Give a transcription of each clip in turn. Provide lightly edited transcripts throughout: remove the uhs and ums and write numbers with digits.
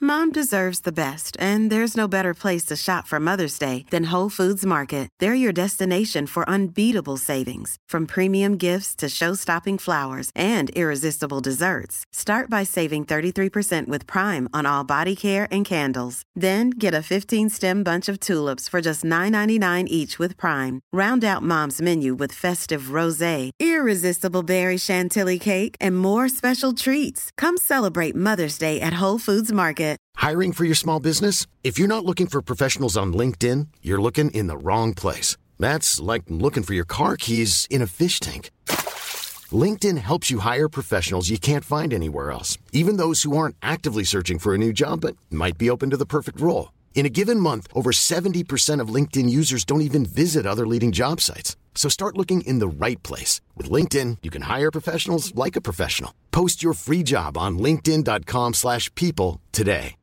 Mom deserves the best, and there's no better place to shop for Mother's Day than Whole Foods Market. They're your destination for unbeatable savings, from premium gifts to show-stopping flowers and irresistible desserts. Start by saving 33% with Prime on all body care and candles. Then get a 15-stem bunch of tulips for just $9.99 each with Prime. Round out Mom's menu with festive rosé, irresistible berry chantilly cake, and more special treats. Come celebrate Mother's Day at Whole Foods Market. Hiring for your small business? If you're not looking for professionals on LinkedIn, you're looking in the wrong place. That's like looking for your car keys in a fish tank. LinkedIn helps you hire professionals you can't find anywhere else, even those who aren't actively searching for a new job but might be open to the perfect role. In a given month, over 70% of LinkedIn users don't even visit other leading job sites. So start looking in the right place. With LinkedIn, you can hire professionals like a professional. Post your free job on linkedin.com/people today.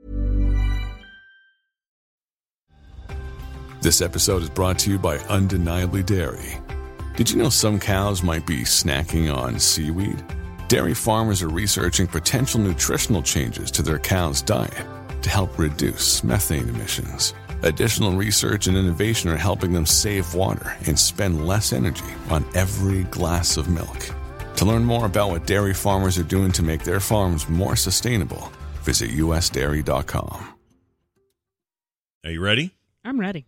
This episode is brought to you by Undeniably Dairy. Did you know some cows might be snacking on seaweed? Dairy farmers are researching potential nutritional changes to their cows' diet to help reduce methane emissions. Additional research and innovation are helping them save water and spend less energy on every glass of milk. To learn more about what dairy farmers are doing to make their farms more sustainable, visit usdairy.com. Are you ready? I'm ready.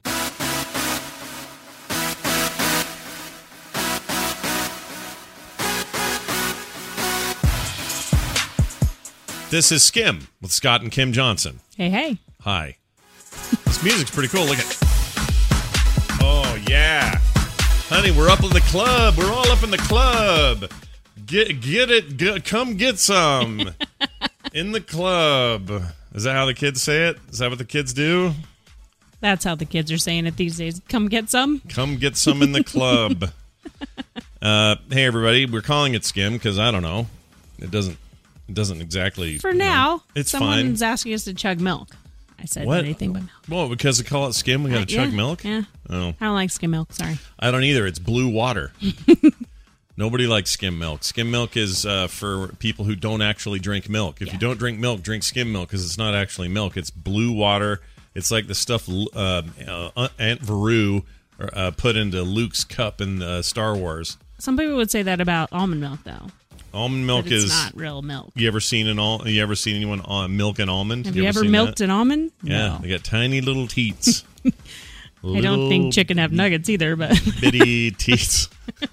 This is Skim with Scott and Kim Johnson. Hey, hey. Hi. This music's pretty cool. Look at. Oh, yeah. Honey, we're up in the club. We're all up in the club. Get it. Come get some. In the club. Is that how the kids say it? Is that what the kids do? That's how the kids are saying it these days. Come get some. Come get some in the club. Hey, everybody. We're calling it Skim because, I don't know, it doesn't exactly... For now, it's someone's fine. asking us to chug milk. I said What? anything but milk. Well, because they call it Skim, we got to chug milk? Yeah. Oh. I don't like skim milk, sorry. I don't either. It's blue water. Nobody likes skim milk. Skim milk is for people who don't actually drink milk. If you don't drink milk, drink skim milk because it's not actually milk. It's blue water. It's like the stuff Aunt Veru put into Luke's cup in Star Wars. Some people would say that about almond milk, though. Almond milk is not real milk. You ever seen anyone milk an almond? Have you ever milked an almond? Yeah, No. they got tiny little teats. I don't think chicken have nuggets either, but bitty teats.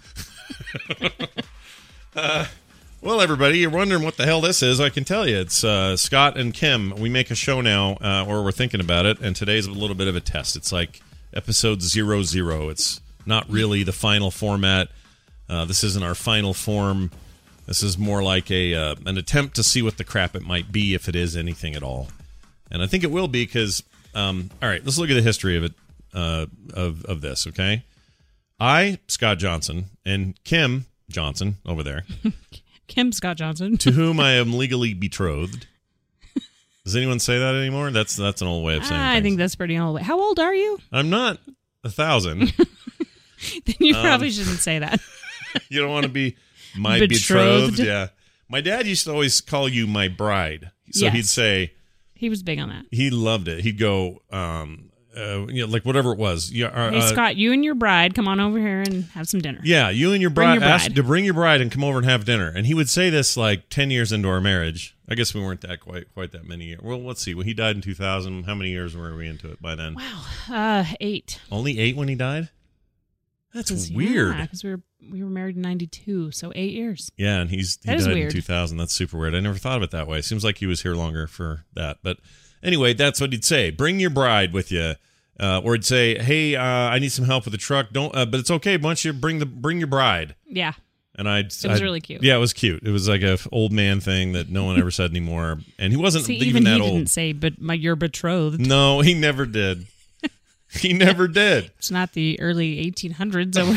Well, everybody, you're wondering what the hell this is. I can tell you. It's Scott and Kim. We make a show now, or we're thinking about it, and today's a little bit of a test. It's like episode 00. It's not really the final format. This isn't our final form. This is more like an attempt to see what the crap it might be, if it is anything at all. And I think it will be because, all right, let's look at the history of it, of this, okay? I, Scott Johnson, and Kim Johnson over there. Kim Scott Johnson. To whom I am legally betrothed. Does anyone say that anymore? That's an old way of saying I things. think that's pretty old. How old are you? I'm not 1,000. Then you probably shouldn't say that. You don't want to be my betrothed? Yeah. My dad used to always call you my bride. So Yes. he'd say... He was big on that. He loved it. He'd go, like whatever it was. Hey, Scott, you and your bride, come on over here and have some dinner. Yeah, you and your Bring bride, your bride. asked to bring your bride and come over and have dinner. And he would say this like 10 years into our marriage. I guess we weren't that quite that many years. Well, let's see. When he died in 2000, how many years were we into it by then? Wow, 8. Only 8 when he died? That's weird. Yeah, because we were married in 92, so 8 years. Yeah, and he died is in weird. 2000. That's super weird. I never thought of it that way. Seems like he was here longer for that. But anyway, that's what he'd say. Bring your bride with you. Or he'd say, hey, I need some help with the truck. Don't, but it's okay. Why don't you bring your bride? Yeah. And it was really cute. Yeah, it was cute. It was like a old man thing that no one ever said anymore. And he wasn't even that he old. didn't say, but you're betrothed. No, he never did. He never did. It's not the early 1800s.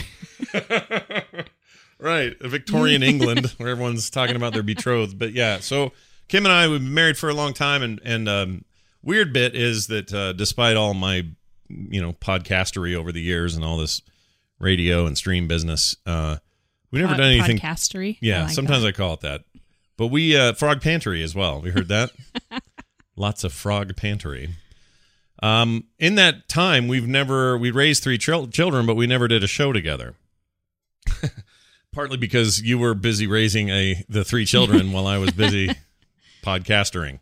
Right. Victorian England, where everyone's talking about their betrothed. But yeah, so Kim and I, we've been married for a long time. And weird bit is that despite all my, podcastery over the years and all this radio and stream business, we never done anything. Podcastery? Yeah, like sometimes that. I call it that. But we, Frog Pantry as well. We heard that? Lots of frog pantery. In that time, we raised 3 children, but we never did a show together. Partly because you were busy raising the 3 children while I was busy podcastrating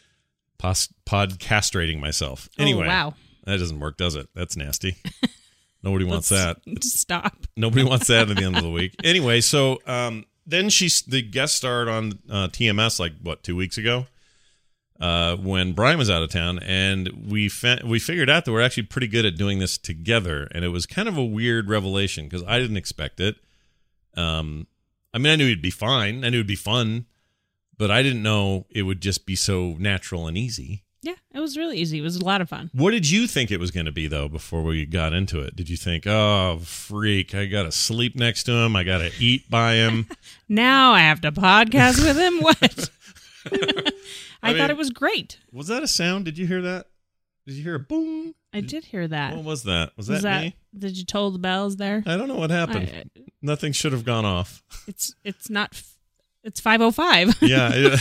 myself. Anyway, wow. That doesn't work, does it? That's nasty. Nobody wants that. Stop. Nobody wants that at the end of the week. Anyway, so then the guest starred on TMS 2 weeks ago when Brian was out of town, and we figured out that we're actually pretty good at doing this together, and it was kind of a weird revelation because I didn't expect it. I knew it'd be fine. I knew it'd be fun, but I didn't know it would just be so natural and easy. Yeah, it was really easy. It was a lot of fun. What did you think it was going to be, though, before we got into it? Did you think, oh, freak, I got to sleep next to him. I got to eat by him. Now I have to podcast with him? What? I thought it was great. Was that a sound? Did you hear that? Did you hear a boom? I did hear that. What was that? Was that me? Did you toll the bells there? I don't know what happened. Nothing should have gone off. It's not. It's 5:05. Yeah.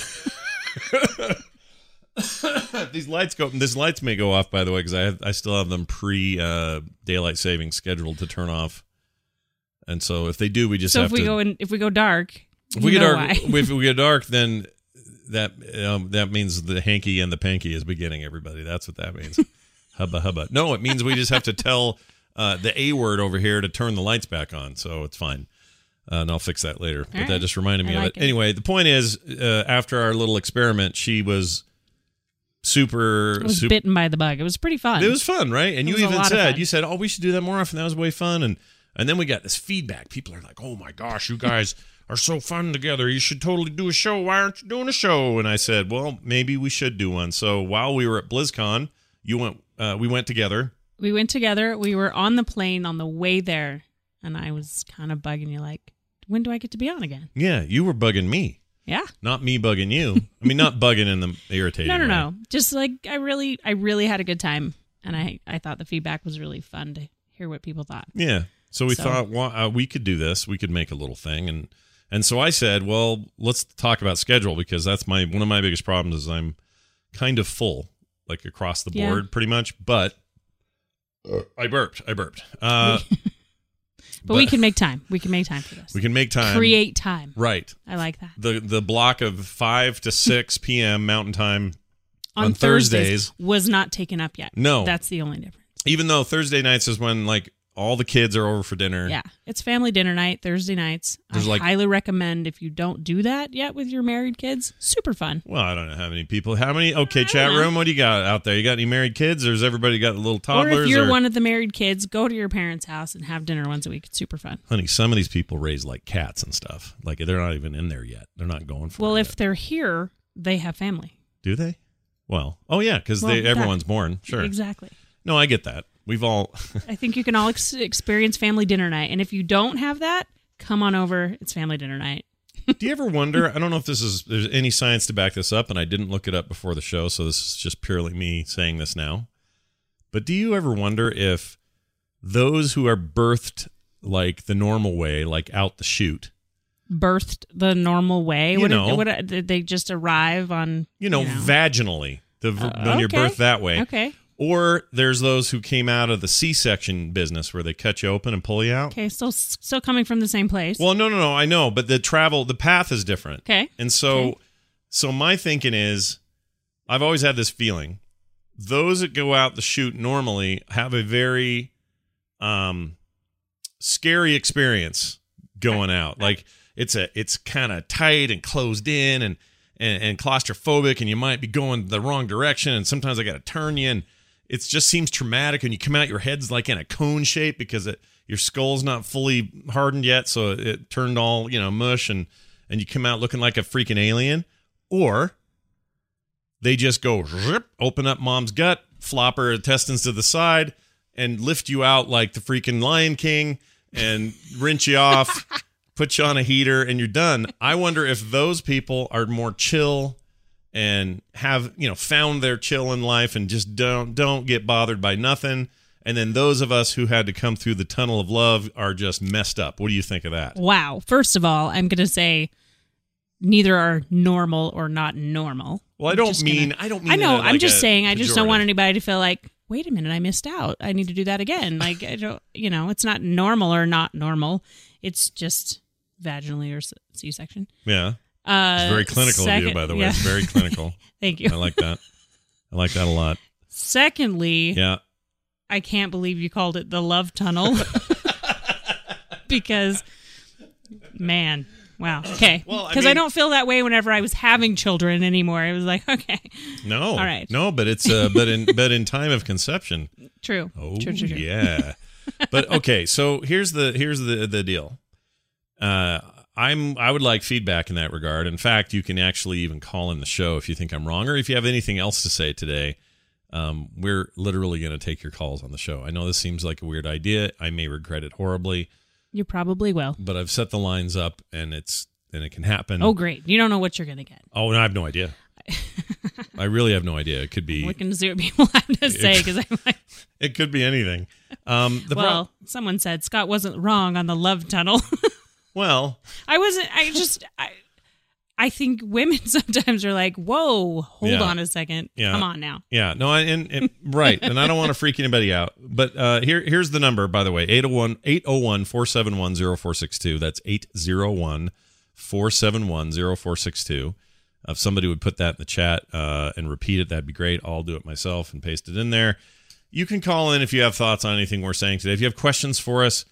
These lights may go off, by the way, because I still have them daylight saving scheduled to turn off, and so if they do, we just have to. If we go dark, if we get dark, then that means the hanky and the panky is beginning. Everybody, that's what that means. Hubba hubba. No, it means we just have to tell the A word over here to turn the lights back on, so it's fine. And I'll fix that later. But that just reminded me of it. Anyway, the point is, after our little experiment, she was bitten by the bug. It was pretty fun. It was fun, right? And you said, oh, we should do that more often. That was way fun. And then we got this feedback. People are like, oh my gosh, you guys are so fun together. You should totally do a show. Why aren't you doing a show? And I said, well, maybe we should do one. So while we were at BlizzCon, we went together. We went together. We were on the plane on the way there, and I was kind of bugging you like, when do I get to be on again? Yeah, you were bugging me. Yeah. Not me bugging you. I mean, not bugging in the irritating way. No. Just like I really had a good time, and I thought the feedback was really fun to hear what people thought. Yeah. So we thought, well, we could do this. We could make a little thing, and so I said, well, let's talk about schedule, because that's one of my biggest problems is I'm kind of full, like across the board, pretty much. But I burped. But we can make time. We can make time for this. We can make time. Create time. Right. I like that. The block of 5 to 6 p.m. Mountain Time on Thursdays was not taken up yet. No. That's the only difference. Even though Thursday nights is when all the kids are over for dinner. Yeah. It's family dinner night, Thursday nights. I highly recommend if you don't do that yet with your married kids. Super fun. Well, I don't know how many people. Okay, chat room, what do you got out there? You got any married kids, or has everybody got little toddlers? Or if you're one of the married kids, go to your parents' house and have dinner once a week. It's super fun. Honey, some of these people raise like cats and stuff. Like they're not even in there yet. They're not going for it. Well, if yet. they're here, they have family. Do they? Well, oh yeah, because everyone's born. Sure. Exactly. No, I get that. We've all... I think you can all experience family dinner night. And if you don't have that, come on over. It's family dinner night. Do you ever wonder, I don't know if there's any science to back this up, and I didn't look it up before the show, so this is just purely me saying this now. But do you ever wonder if those who are birthed like the normal way, like out the chute... Birthed the normal way? Did they just arrive on... vaginally, when you're birthed that way. Okay. Or there's those who came out of the C-section business where they cut you open and pull you out. Okay, still coming from the same place. Well, no, I know, but the path is different. Okay. And so my thinking is, I've always had this feeling, those that go out the chute normally have a very scary experience going out. Like it's kind of tight and closed in and claustrophobic, and you might be going the wrong direction, and sometimes I got to turn you, and it just seems traumatic, and you come out, your head's like in a cone shape because your skull's not fully hardened yet, so it turned all mush, and you come out looking like a freaking alien. Or they just go open up mom's gut, flop her intestines to the side, and lift you out like the freaking Lion King and rinse you off, put you on a heater, and you're done. I wonder if those people are more chill and have, found their chill in life and just don't get bothered by nothing. And then those of us who had to come through the tunnel of love are just messed up. What do you think of that? Wow. First of all, I'm going to say neither are normal or not normal. Well, I don't mean. I know. I'm just saying. I just don't want anybody to feel like, wait a minute, I missed out. I need to do that again. Like, I don't. It's not normal or not normal. It's just vaginally or C-section. Yeah. It's very clinical of you, by the way. Yeah. It's very clinical. Thank you. I like that. I like that a lot. Secondly, yeah, I can't believe you called it the love tunnel. Because, man, wow. Okay. Well, because I don't feel that way whenever I was having children anymore. It was like, okay. No. All right. No, but it's but in time of conception. True. Oh, true. Yeah. But okay, so here's the deal. I would like feedback in that regard. In fact, you can actually even call in the show if you think I'm wrong or if you have anything else to say today. We're literally going to take your calls on the show. I know this seems like a weird idea. I may regret it horribly. You probably will. But I've set the lines up, and it can happen. Oh, great. You don't know what you're going to get. Oh, no, I have no idea. I really have no idea. It could be... I'm looking to see what people have to say, because I'm like... It could be anything. Someone said Scott wasn't wrong on the love tunnel. Well... I wasn't... I think women sometimes are like, whoa, hold on a second. Yeah. Come on now. Yeah. No, right. And I don't want to freak anybody out. But here's the number, by the way, 801-471-0462. That's 801-471-0462. If somebody would put that in the chat and repeat it, that'd be great. I'll do it myself and paste it in there. You can call in if you have thoughts on anything we're saying today. If you have questions for us,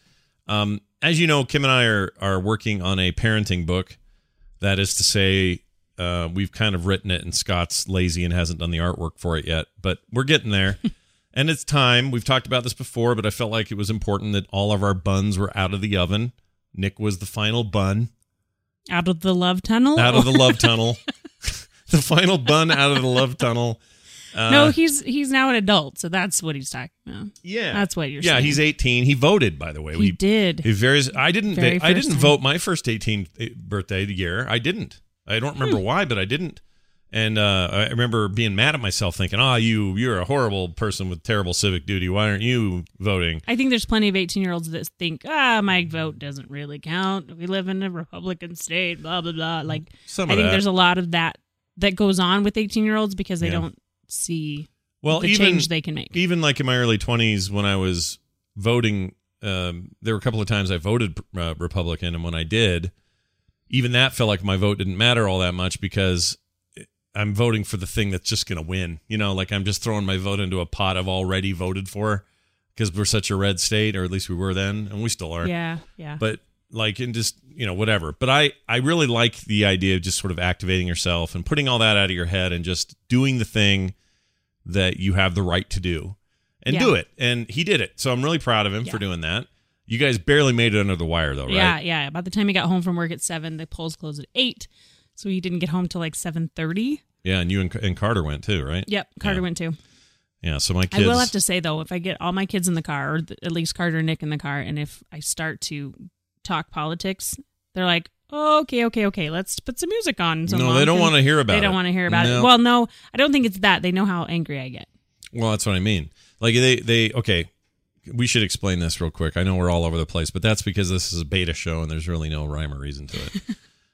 as you know, Kim and I are working on a parenting book. That is to say, we've kind of written it, and Scott's lazy and hasn't done the artwork for it yet. But we're getting there, and it's time. We've talked about this before, but I felt like it was important that all of our buns were out of the oven. Nick was the final bun. Out of the love tunnel? Out of the love tunnel. The final bun out of the love tunnel. No, he's now an adult, so that's what he's talking about. Yeah, that's what you're saying. Yeah, he's 18. He voted, by the way. He did. I didn't vote my first 18th birthday year. I didn't. I don't remember why, but I didn't. And I remember being mad at myself, thinking, you're a horrible person with terrible civic duty. Why aren't you voting? I think there's plenty of 18-year-olds that think, my vote doesn't really count. We live in a Republican state, blah, blah, blah. Like, I think there's a lot of that goes on with 18-year-olds because they don't see the change they can make. Even like in my early 20s when I was voting, there were a couple of times I voted Republican, and when I did, even that felt like my vote didn't matter all that much because I'm voting for the thing that's just going to win. Like I'm just throwing my vote into a pot I've already voted for because we're such a red state, or at least we were then, and we still are. Yeah. But like in just, whatever. But I really like the idea of just sort of activating yourself and putting all that out of your head and just doing the thing that you have the right to do and do it. And he did it. So I'm really proud of him for doing that. You guys barely made it under the wire though, right? Yeah. By the time he got home from work at 7, the polls closed at 8. So he didn't get home till like 7:30. Yeah. And you and Carter went too, right? Yep. Carter went too. Yeah. So my kids. I will have to say though, if I get all my kids in the car, or at least Carter and Nick in the car, and if I start to talk politics, they're like, okay, let's put some music on. No, they don't want to hear about it. They don't want to hear about it. Well, no, I don't think it's that. They know how angry I get. Well, that's what I mean. Like okay, we should explain this real quick. I know we're all over the place, but that's because this is a beta show and there's really no rhyme or reason to it.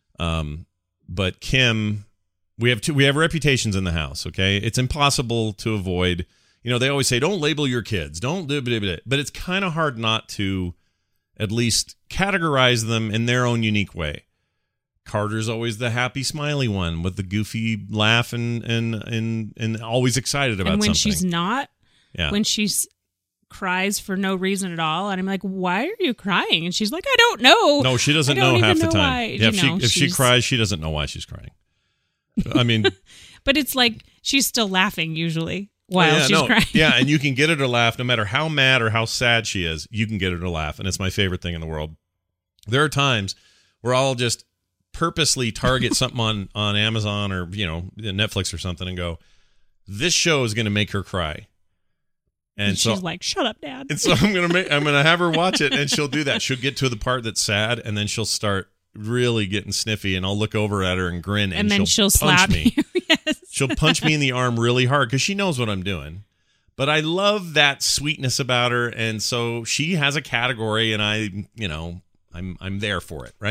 But Kim, we have reputations in the house, okay? It's impossible to avoid. They always say, don't label your kids. Don't do it. But it's kind of hard not to at least categorize them in their own unique way. Carter's always the happy, smiley one with the goofy laugh and always excited about something. And when she's not, when she cries for no reason at all, and I'm like, why are you crying? And she's like, I don't know. No, she doesn't know half the time. If she cries, she doesn't know why she's crying. I mean, but it's like she's still laughing usually while she's crying. Yeah, and you can get her to laugh no matter how mad or how sad she is. You can get her to laugh, and it's my favorite thing in the world. There are times where I'll just purposely target something on Amazon or Netflix or something and go, this show is going to make her cry, and so she's like, shut up, Dad. And so I'm gonna have her watch it, and she'll do that. She'll get to the part that's sad, and then she'll start really getting sniffy, and I'll look over at her and grin, and then she'll slap me. Yes. She'll punch me in the arm really hard because she knows what I'm doing. But I love that sweetness about her, and so she has a category, and I'm there for it, right?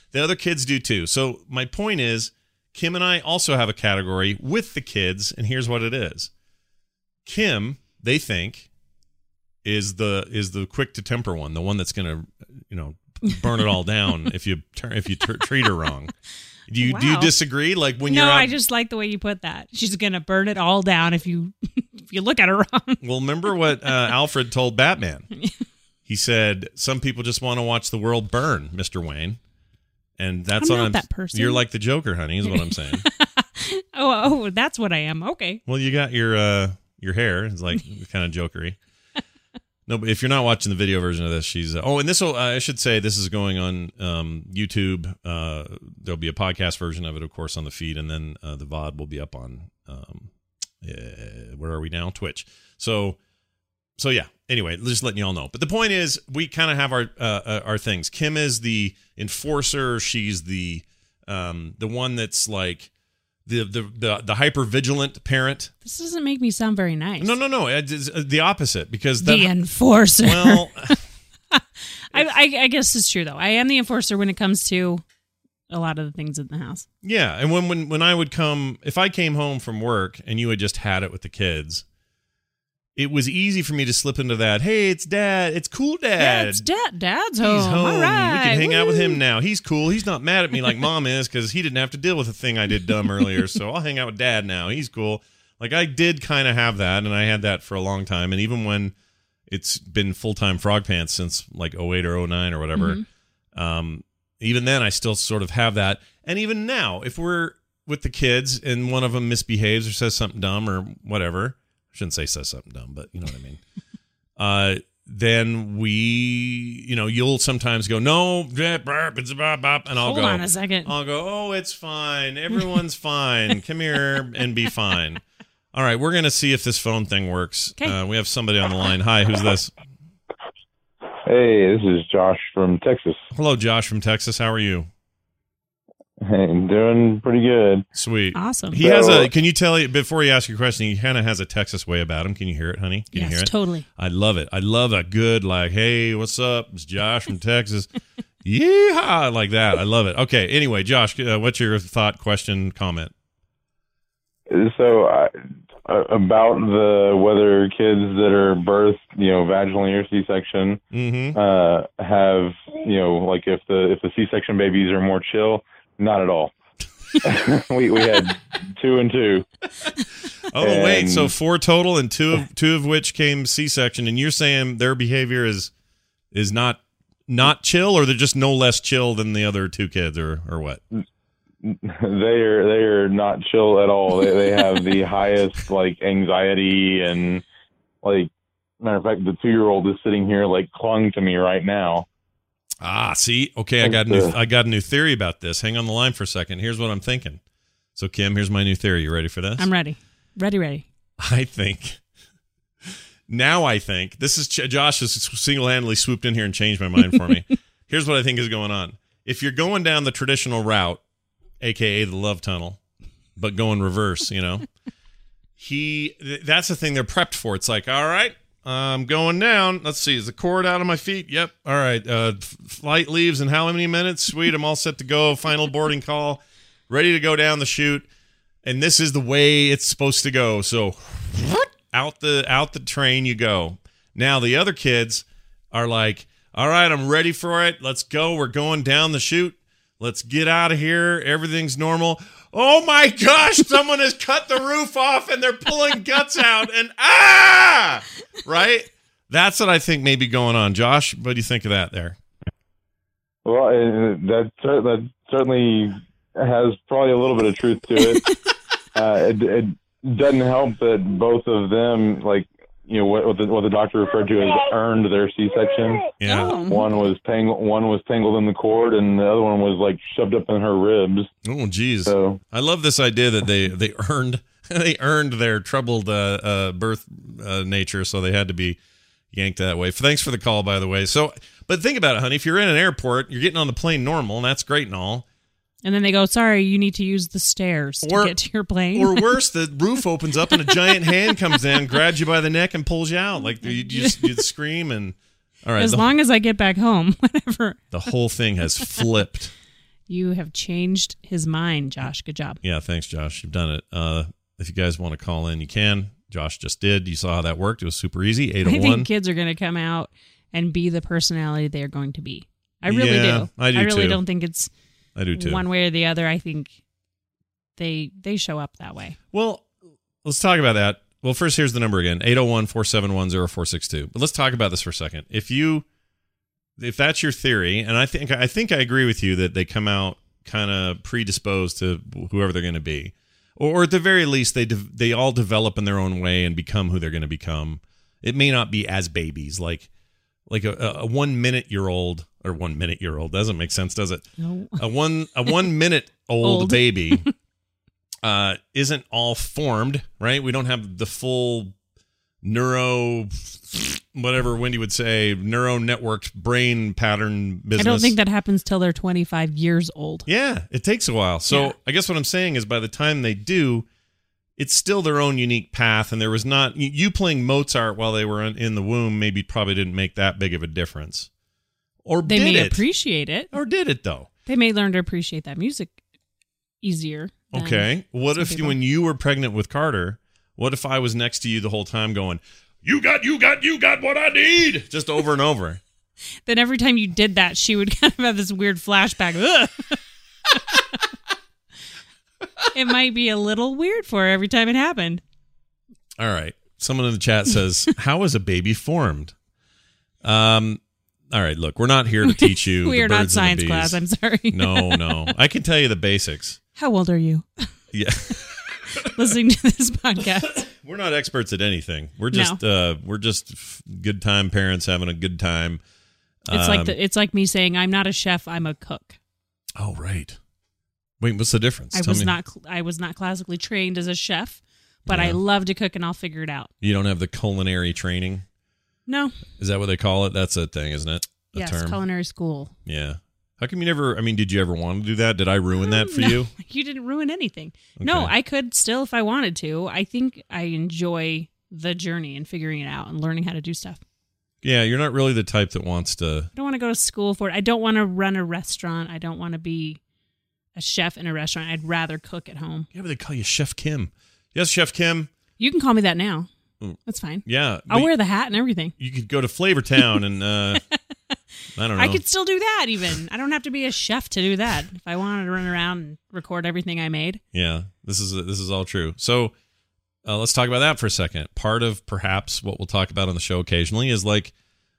The other kids do too. So my point is, Kim and I also have a category with the kids, and here's what it is. Kim, they think, is the quick to temper one, the one that's going to, burn it all down if you treat her wrong. Do you disagree? Like when you're out, I just like the way you put that. She's going to burn it all down if you look at her wrong. Well, remember what Alfred told Batman? He said, "Some people just want to watch the world burn, Mr. Wayne." And that's I'm not that person. You're like the Joker, honey, is what I'm saying. oh, that's what I am. Okay. Well, you got your hair. It's like kind of jokery. No, but if you're not watching the video version of this, she's... and this will... I should say this is going on YouTube. There'll be a podcast version of it, of course, on the feed, and then the VOD will be up on... where are we now? Twitch. So yeah. Anyway, just letting you all know. But the point is, we kind of have our things. Kim is the enforcer. She's the one that's like... The hyper vigilant parent. This doesn't make me sound very nice. No. It's the opposite because the enforcer. Well, I guess it's true though. I am the enforcer when it comes to a lot of the things in the house. Yeah, and when I would come, if I came home from work and you had just had it with the kids, it was easy for me to slip into that. Hey, it's Dad. It's cool, Dad. Yeah, it's Dad. Dad's home. He's home. All right. We can hang out with him now. He's cool. He's not mad at me like Mom is because he didn't have to deal with a thing I did dumb earlier. So I'll hang out with Dad now. He's cool. Like I did kind of have that, and I had that for a long time. And even when it's been full-time Frog Pants since like 08 or 09 or whatever, even then I still sort of have that. And even now, if we're with the kids and one of them misbehaves or says something dumb or whatever, shouldn't say says something dumb, but you know what I mean. Then we, you'll sometimes go, no, it's bop, bop, and I'll go. Hold on a second. I'll go, oh, it's fine. Everyone's fine. Come here and be fine. All right, we're going to see if this phone thing works. Okay. We have somebody on the line. Hi, who's this? Hey, this is Josh from Texas. Hello, Josh from Texas. How are you? Hey, I'm doing pretty good. Sweet. Awesome. He has can you tell you, before you ask your question, he kind of has a Texas way about him. Can you hear it, honey? Can you hear it? Totally. I love it. I love a good, like, hey, what's up? It's Josh from Texas. Yeehaw, like that. I love it. Okay, anyway, Josh, what's your thought, question, comment? So, about whether kids that are birthed, vaginally or C-section, have, like if the C-section babies are more chill. Not at all. we had 2 and 2. Oh, and wait. So 4 total, and two of which came C-section, and you're saying their behavior is not chill, or they're just no less chill than the other 2 kids, or what? They are not chill at all. They have the highest like anxiety, and like matter of fact, the 2-year-old is sitting here like clung to me right now. Ah, see? Okay, I got a new theory about this. Hang on the line for a second. Here's what I'm thinking. So, Kim, here's my new theory. You ready for this? I'm ready. Ready. I think this is Josh has single-handedly swooped in here and changed my mind for me. Here's what I think is going on. If you're going down the traditional route, a.k.a. the love tunnel, but going reverse, that's the thing they're prepped for. It's like, all right, I'm going down. Let's see. Is the cord out of my feet? Yep. All right. Flight leaves in how many minutes? Sweet. I'm all set to go. Final boarding call. Ready to go down the chute. And this is the way it's supposed to go. So out the train you go. Now the other kids are like, all right, I'm ready for it. Let's go. We're going down the chute. Let's get out of here. Everything's normal. Oh my gosh, someone has cut the roof off and they're pulling guts out and right? That's what I think may be going on. Josh, what do you think of that there? Well, that certainly has probably a little bit of truth to it. It doesn't help that both of them, like, what the doctor referred to as earned their C-section. Yeah. One was tangled in the cord, and the other one was like shoved up in her ribs. Oh, geez. So I love this idea that they earned their troubled birth nature, so they had to be yanked that way. Thanks for the call, by the way. So, but think about it, honey. If you're in an airport, you're getting on the plane normal, and that's great and all. And then they go, sorry, you need to use the stairs to get to your plane. Or worse, the roof opens up and a giant hand comes in, grabs you by the neck, and pulls you out. Like you'd scream and all right. As long as I get back home, whatever. The whole thing has flipped. You have changed his mind, Josh. Good job. Yeah, thanks, Josh. You've done it. If you guys want to call in, you can. Josh just did. You saw how that worked. It was super easy. 801. I think kids are going to come out and be the personality they're going to be. I really do. I do, I really too. don't think it's I do too. one way or the other. I think they show up that way. Well, let's talk about that. Well, first, here's the number again, 801-471-0462. But let's talk about this for a second. If that's your theory, and I think I agree with you that they come out kind of predisposed to whoever they're going to be. Or at the very least, they all develop in their own way and become who they're going to become. It may not be as babies, like a 1 minute-year-old, or 1 minute-year-old doesn't make sense, does it? No. A 1 minute old baby isn't all formed, right? We don't have the full whatever Wendy would say, neuro-networked brain pattern business. I don't think that happens till they're 25 years old. Yeah, it takes a while. So yeah. I guess what I'm saying is by the time they do, it's still their own unique path. And there was not, you playing Mozart while they were in the womb probably didn't make that big of a difference. Or they did may it? Appreciate it. Or did it, though? They may learn to appreciate that music easier. Okay. What if when you were pregnant with Carter, what if I was next to you the whole time going, you got what I need, just over and over? Then every time you did that, she would kind of have this weird flashback. It might be a little weird for her every time it happened. All right. Someone in the chat says, how is a baby formed? All right, look, we're not here to teach you. We are not science class. I'm sorry. No. I can tell you the basics. How old are you? Yeah. Listening to this podcast. We're not experts at anything. We're just good time parents having a good time. It's like me saying I'm not a chef, I'm a cook. Oh, right. Wait, what's the difference? I was not classically trained as a chef, but I love to cook and I'll figure it out. You don't have the culinary training? No. Is that what they call it? That's a thing, isn't it? Yes, culinary school. Yeah. How come you never, did you ever want to do that? Did I ruin that for you? You didn't ruin anything. Okay. No, I could still if I wanted to. I think I enjoy the journey and figuring it out and learning how to do stuff. Yeah, you're not really the type that wants to. I don't want to go to school for it. I don't want to run a restaurant. I don't want to be a chef in a restaurant. I'd rather cook at home. Yeah, but they call you Chef Kim. Yes, Chef Kim. You can call me that now. That's fine. Yeah. I'll wear the hat and everything. You could go to Flavor Town and, I don't know. I could still do that even. I don't have to be a chef to do that. If I wanted to run around and record everything I made. Yeah, this is all true. So let's talk about that for a second. Part of perhaps what we'll talk about on the show occasionally is like,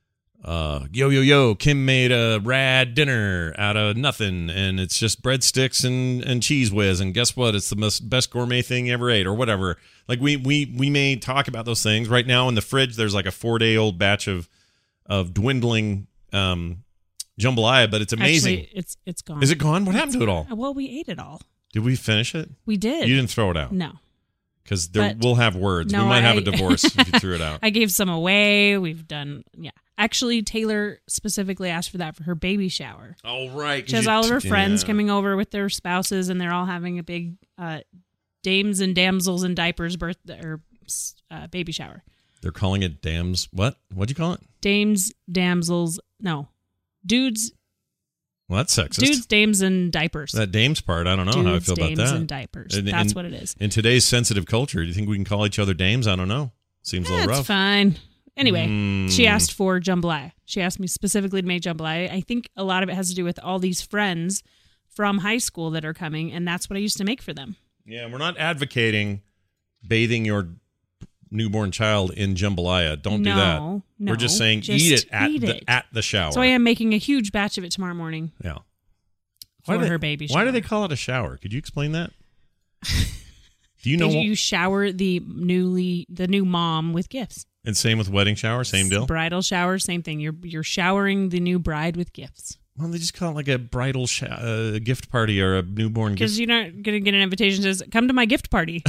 Kim made a rad dinner out of nothing, and it's just breadsticks and cheese whiz, and guess what? It's the best gourmet thing you ever ate, or whatever. Like we may talk about those things. Right now in the fridge, there's like a 4-day-old batch of dwindling jambalaya, but it's amazing. Actually, it's gone. Is it gone? What happened to it all? Well, we ate it all. Did we finish it? We did. You didn't throw it out? No. Because we'll have words. No, we might have a divorce if you threw it out. I gave some away. We've done, yeah. Actually, Taylor specifically asked for that for her baby shower. Oh, right. She has all of her friends coming over with their spouses, and they're all having a big dames and damsels in diapers baby shower. They're calling it dams. What? What'd you call it? Dames, damsels. No. Dudes. Well, that's sexist. Dudes, dames, and diapers. That dames part, I don't know how I feel about that. Dames, and diapers. That's what it is. In today's sensitive culture, do you think we can call each other dames? I don't know. Seems a little rough. That's fine. Anyway, she asked for jambalaya. She asked me specifically to make jambalaya. I think a lot of it has to do with all these friends from high school that are coming, and that's what I used to make for them. Yeah, we're not advocating bathing your newborn child in jambalaya. Don't do that. No, we're just saying eat it at the shower. So I am making a huge batch of it tomorrow morning. Yeah. For her baby shower. Why do they call it a shower? Could you explain that? Do you know? You shower the new mom with gifts. And same with wedding shower, same deal? Bridal shower, same thing. You're showering the new bride with gifts. Well, they just call it like a bridal gift party or a newborn gift. Because you're not going to get an invitation that says, come to my gift party.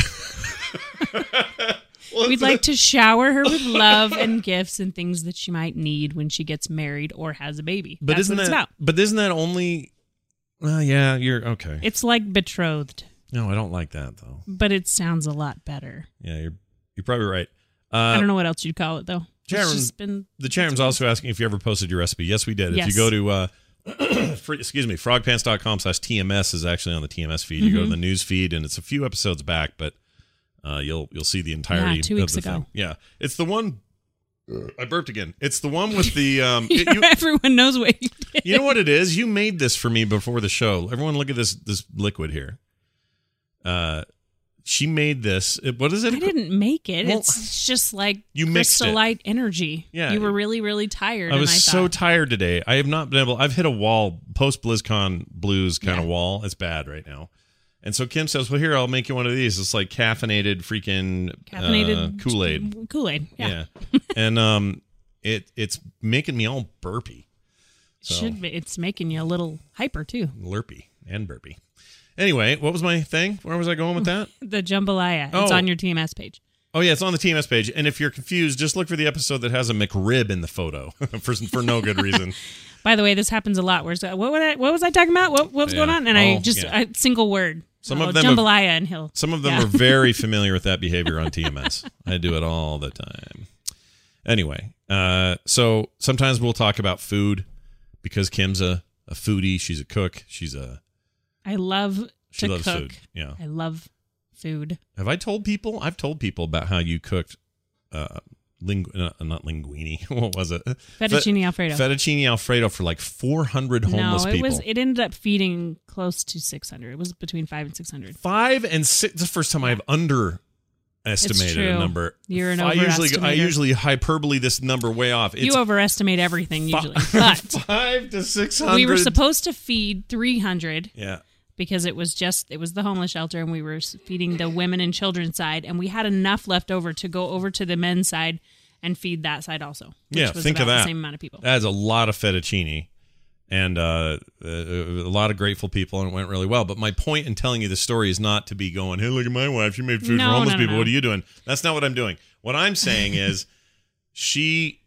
We'd like to shower her with love and gifts and things that she might need when she gets married or has a baby. But That's what it's about. But isn't that only... Well, yeah, you're... Okay. It's like betrothed. No, I don't like that, though. But it sounds a lot better. Yeah, you're probably right. I don't know what else you'd call it, though. The chat room's also asking if you ever posted your recipe. Yes, we did. Yes. If you go to frogpants.com/TMS is actually on the TMS feed. You go to the news feed, and it's a few episodes back, but you'll see the entirety. Yeah, 2 weeks of the ago. thing. Yeah, it's the one. I burped again. It's the one with the. Everyone knows what you did. You know what it is? You made this for me before the show. Everyone, look at this liquid here. She made this. What is it? I didn't make it. Well, it's just like you mixed Crystallite energy. Yeah, you were really, really tired. I was so tired today. I have not been able. I've hit a wall post BlizzCon blues kind of wall. It's bad right now. And so Kim says, "Well, here, I'll make you one of these. It's like caffeinated Kool-Aid. Kool-Aid, yeah. And it's making me all burpy. So, should be. It's making you a little hyper too. Lurpy and burpy. Anyway, what was my thing? Where was I going with that? The jambalaya. It's on your TMS page. Oh yeah, it's on the TMS page. And if you're confused, just look for the episode that has a McRib in the photo for no good reason. By the way, this happens a lot. What was I talking about? What was going on? And I single word. Some of them jambalaya and hill. Some of them are very familiar with that behavior on TMS. I do it all the time. Anyway, so sometimes we'll talk about food because Kim's a foodie. She's a cook. I love she to loves cook. Food. Yeah, I love food. Have I told people? I've told people about how you cooked. Not linguine. What was it? Fettuccine Alfredo. Fettuccine Alfredo for like 400 homeless people. It ended up feeding close to 600. It was between 500 and 600. 5 and 6. This is the first time I've underestimated a number. You're an overestimator. I usually hyperbole this number way off. You overestimate everything usually. But 5 to 600. We were supposed to feed 300. Yeah. Because it was the homeless shelter, and we were feeding the women and children side, and we had enough left over to go over to the men's side and feed that side also. Which was think about of that. The same amount of people. That's a lot of fettuccine, and a lot of grateful people, and it went really well. But my point in telling you the story is not to be going, "Hey, look at my wife. She made food for homeless people. What are you doing?" That's not what I'm doing. What I'm saying is, she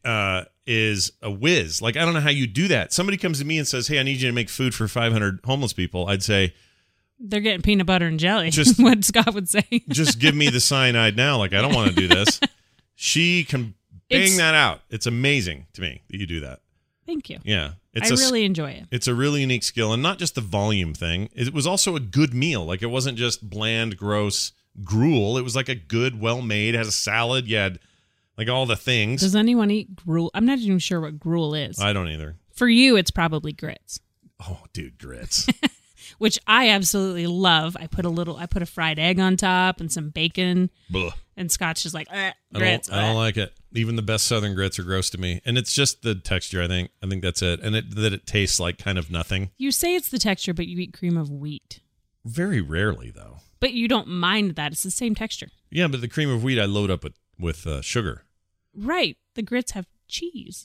is a whiz. Like, I don't know how you do that. Somebody comes to me and says, "Hey, I need you to make food for 500 homeless people." I'd say, they're getting peanut butter and jelly. Just what Scott would say. Just give me the cyanide now. Like, I don't want to do this. She can bang that out. It's amazing to me that you do that. Thank you. Yeah. I really enjoy it. It's a really unique skill, and not just the volume thing. It was also a good meal. Like, it wasn't just bland, gross gruel. It was like a good, well-made, has a salad. You had like all the things. Does anyone eat gruel? I'm not even sure what gruel is. I don't either. For you, it's probably grits. Oh, dude, grits. Which I absolutely love. I put a fried egg on top and some bacon. Blah. And Scott's just like, grits. I don't like it. Even the best Southern grits are gross to me. And it's just the texture, I think. I think that's it. And that it tastes like kind of nothing. You say it's the texture, but you eat cream of wheat. Very rarely, though. But you don't mind that. It's the same texture. Yeah, but the cream of wheat I load up with sugar. Right. The grits have cheese.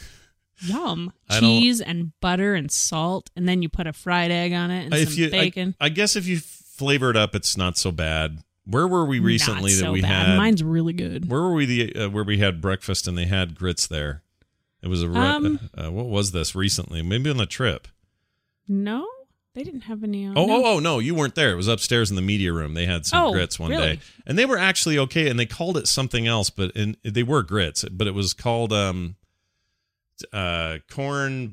Yum. Cheese and butter and salt, and then you put a fried egg on it and some bacon. I guess if you flavor it up, it's not so bad. Where were we recently that we had? Mine's really good. Where were we where we had breakfast and they had grits there? It was what was this recently? Maybe on the trip. No, they didn't have any. No, you weren't there. It was upstairs in the media room. They had some grits one day, and they were actually okay. And they called it something else, but they were grits, but it was called corn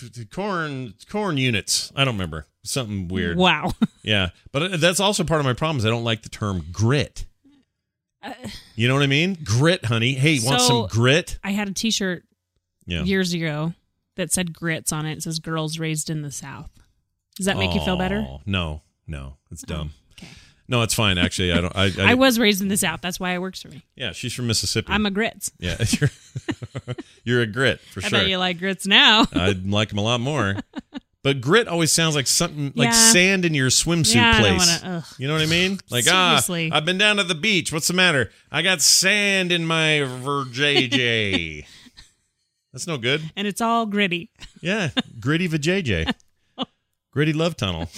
units. I don't remember. Something weird. Wow. Yeah, but that's also part of my problem is I don't like the term grit. You know what I mean? Grit, honey. Hey, want some grit? I had a T-shirt years ago that said grits on it. It says "Girls Raised in the South." Does that make you feel better? No, it's dumb. Okay. No, it's fine. Actually, I don't. I was raised in the South. That's why it works for me. Yeah, she's from Mississippi. I'm a grits. Yeah, you're a grit for sure. I bet you like grits now. I'd like them a lot more. But grit always sounds like something like sand in your swimsuit place. I don't wanna, you know what I mean? Like, seriously. I've been down to the beach. What's the matter? I got sand in my vajayjay. That's no good. And it's all gritty. Yeah, gritty vajayjay. Gritty love tunnel.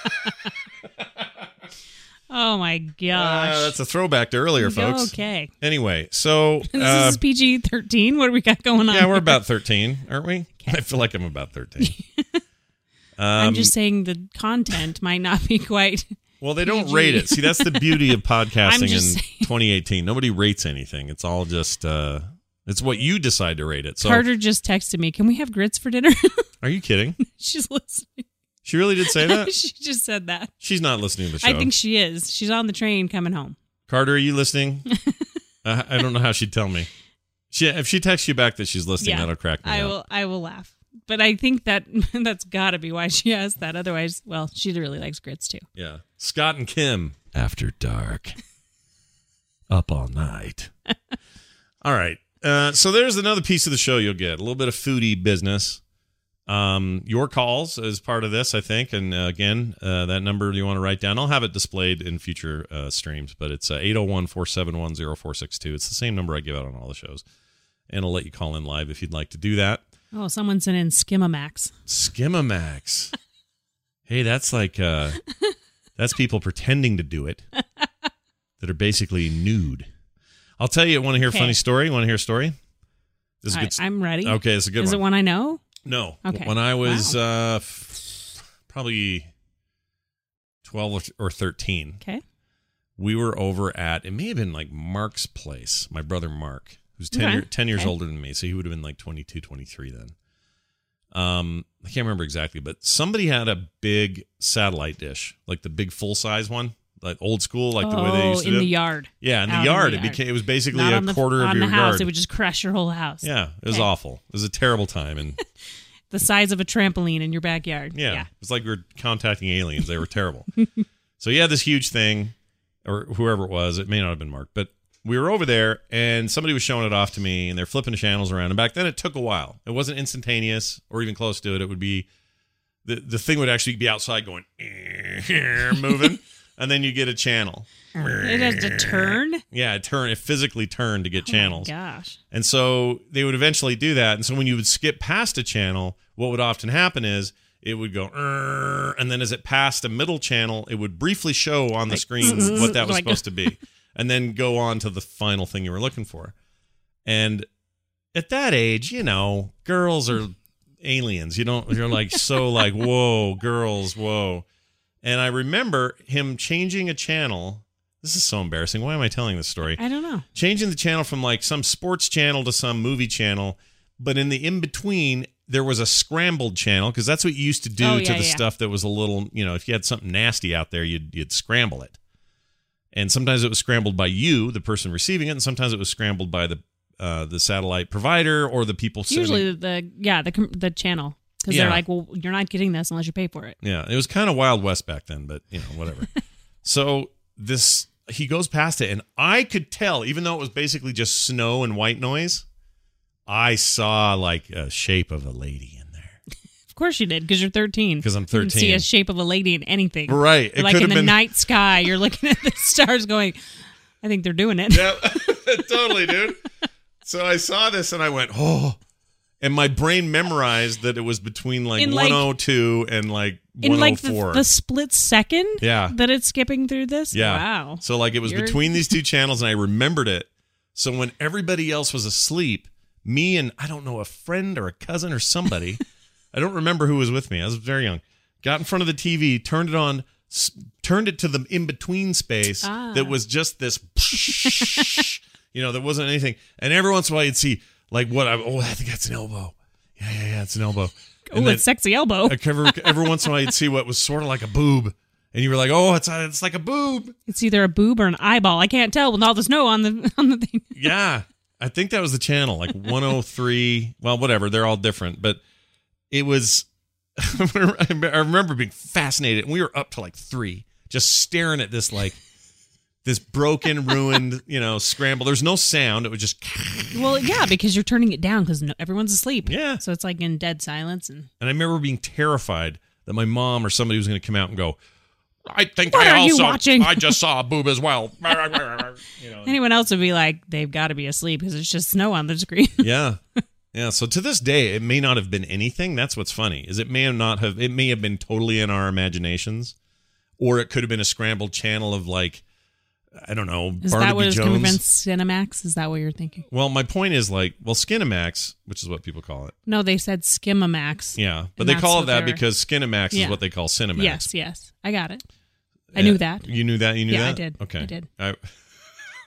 Oh my gosh. That's a throwback to earlier, folks. Okay. Anyway, so this is PG-13. What do we got going on? Yeah, we're about 13, aren't we? Okay. I feel like I'm about 13. I'm just saying the content might not be quite. Well, they don't rate it. See, that's the beauty of podcasting in 2018. Nobody rates anything. It's all just it's what you decide to rate it. So Carter just texted me, "Can we have grits for dinner?" Are you kidding? She's listening. She really did say that? She just said that. She's not listening to the show. I think she is. She's on the train coming home. Carter, are you listening? I don't know how she'd tell me. If she texts you back that she's listening, that'll crack me up. I will laugh. But I think that's got to be why she asked that. Otherwise, well, she really likes grits too. Yeah. Scott and Kim, After Dark. Up all night. All right. So there's another piece of the show you'll get. A little bit of foodie business. Your calls as part of this, I think. And again, that number you want to write down. I'll have it displayed in future streams, but it's 801-471-0462. It's the same number I give out on all the shows. And I'll let you call in live if you'd like to do that. Oh, someone sent in Skimamax. Skimamax. Hey, that's like, that's people pretending to do it that are basically nude. I'll tell you, want to hear a funny story? You want to hear a story? This is good. I'm ready. Okay, it's a good one. Is it one I know? No. Okay. When I was probably 12 or 13, okay, we were over at, it may have been like Mark's place, my brother Mark, who's 10 years older than me, so he would have been like 22, 23 then. I can't remember exactly, but somebody had a big satellite dish, like the big full-size one, like old school, like the way they used to do it. in the yard. Yeah, in the yard. It was basically a quarter of your on the house. yard. It would just crush your whole house. Yeah, it was awful. It was a terrible time. And the size of a trampoline in your backyard. Yeah. It was like we were contacting aliens. They were terrible. So you had this huge thing, or whoever it was. It may not have been Mark, but we were over there, and somebody was showing it off to me, and they're flipping the channels around. And back then, it took a while. It wasn't instantaneous or even close to it. It would be, the thing would actually be outside going, moving, and then you get a channel. It has to turn? Yeah, it physically turned to get channels. Oh, my gosh. And so they would eventually do that. And so when you would skip past a channel, what would often happen is it would go, and then as it passed a middle channel, it would briefly show on the screen what that was supposed to be, and then go on to the final thing you were looking for. And at that age, girls are aliens. You're like, so like, whoa, girls, whoa. And I remember him changing a channel. This is so embarrassing. Why am I telling this story? I don't know. Changing the channel from like some sports channel to some movie channel. But in the in-between, there was a scrambled channel, because that's what you used to do to the stuff that was a little, if you had something nasty out there, you'd scramble it. And sometimes it was scrambled by you, the person receiving it, and sometimes it was scrambled by the satellite provider or the people usually the channel. Because they're like, well, you're not getting this unless you pay for it. Yeah, it was kind of Wild West back then, but, whatever. So he goes past it, and I could tell, even though it was basically just snow and white noise, I saw like a shape of a lady in there. Of course you did, because you're 13. Because I'm 13. You can see a shape of a lady in anything. Right. Like in the night sky, you're looking at the stars going, I think they're doing it. Yeah, totally, dude. So I saw this, and I went, oh. And my brain memorized that it was between like 102 and like 104. In like the split second that it's skipping through this? Yeah. Wow. So like it was between these two channels, and I remembered it. So when everybody else was asleep, me and, I don't know, a friend or a cousin or somebody, I don't remember who was with me. I was very young. Got in front of the TV, turned it on, turned it to the in-between space that was just this, there wasn't anything. And every once in a while you'd see, like I think that's an elbow. Yeah, it's an elbow. Oh, it's sexy elbow. Every once in a while, you'd see what was sort of like a boob, and you were like, "Oh, it's like a boob." It's either a boob or an eyeball. I can't tell with all the snow on the thing. Yeah, I think that was the channel, like 103. Well, whatever. They're all different, but it was. I remember being fascinated, and we were up to like 3, just staring at this like. This broken, ruined, scramble. There's no sound. It was just... Well, yeah, because you're turning it down because everyone's asleep. Yeah. So it's like in dead silence. And I remember being terrified that my mom or somebody was going to come out and go, I think I just saw a boob as well. Anyone else would be like, they've got to be asleep because it's just snow on the screen. Yeah. Yeah. So to this day, it may not have been anything. That's what's funny, is it may have been totally in our imaginations, or it could have been a scrambled channel of like, I don't know, Is Barnaby that what Jones. Coming from Cinemax? Is that what you're thinking? Well, my point is Skinamax, which is what people call it. No, they said Skimamax. Yeah, but they call it that because Skinamax is what they call Cinemax. Yes. I got it. I knew that. You knew that? You knew that? Yeah, I did. Okay. I did.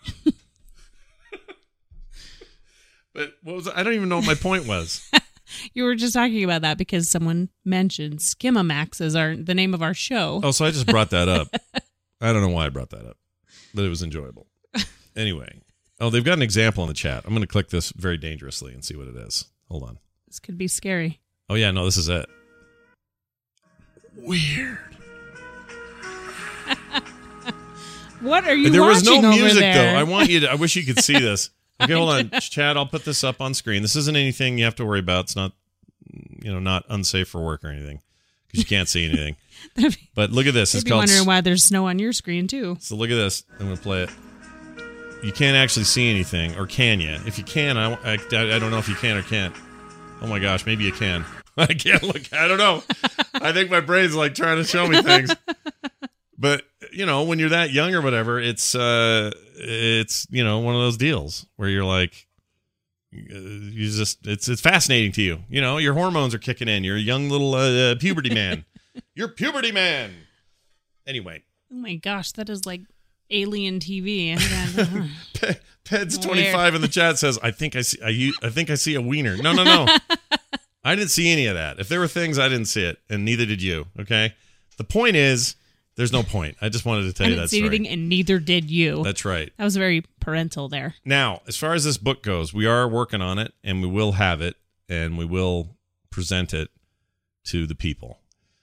But what was I don't even know what my point was. You were just talking about that because someone mentioned Skimamax as the name of our show. Oh, so I just brought that up. I don't know why I brought that up, but it was enjoyable. Anyway. Oh, they've got an example in the chat. I'm going to click this very dangerously and see what it is. Hold on. This could be scary. Oh, yeah. No, this is it. Weird. What are you there was no watching over music, there? though. I wish you could see this. Okay, hold on. Chad, I'll put this up on screen. This isn't anything you have to worry about. It's not, not unsafe for work or anything because you can't see anything. But look at this. You'd be wondering why there's snow on your screen, too. So look at this. I'm going to play it. You can't actually see anything, or can you? If you can, I don't know if you can or can't. Oh, my gosh. Maybe you can. I can't look. I don't know. I think my brain's like trying to show me things. But, when you're that young or whatever, it's one of those deals where you're like, it's fascinating to you. Your hormones are kicking in. You're a young little puberty man. You're puberty man. Anyway. Oh my gosh, that is like alien TV. Peds 25 in the chat says, I think I see a wiener. No. I didn't see any of that. If there were things, I didn't see it, and neither did you. Okay. The point is, there's no point. I just wanted to tell you that story. I didn't see anything, and neither did you. That's right. That was very parental there. Now, as far as this book goes, we are working on it, and we will have it, and we will present it to the people.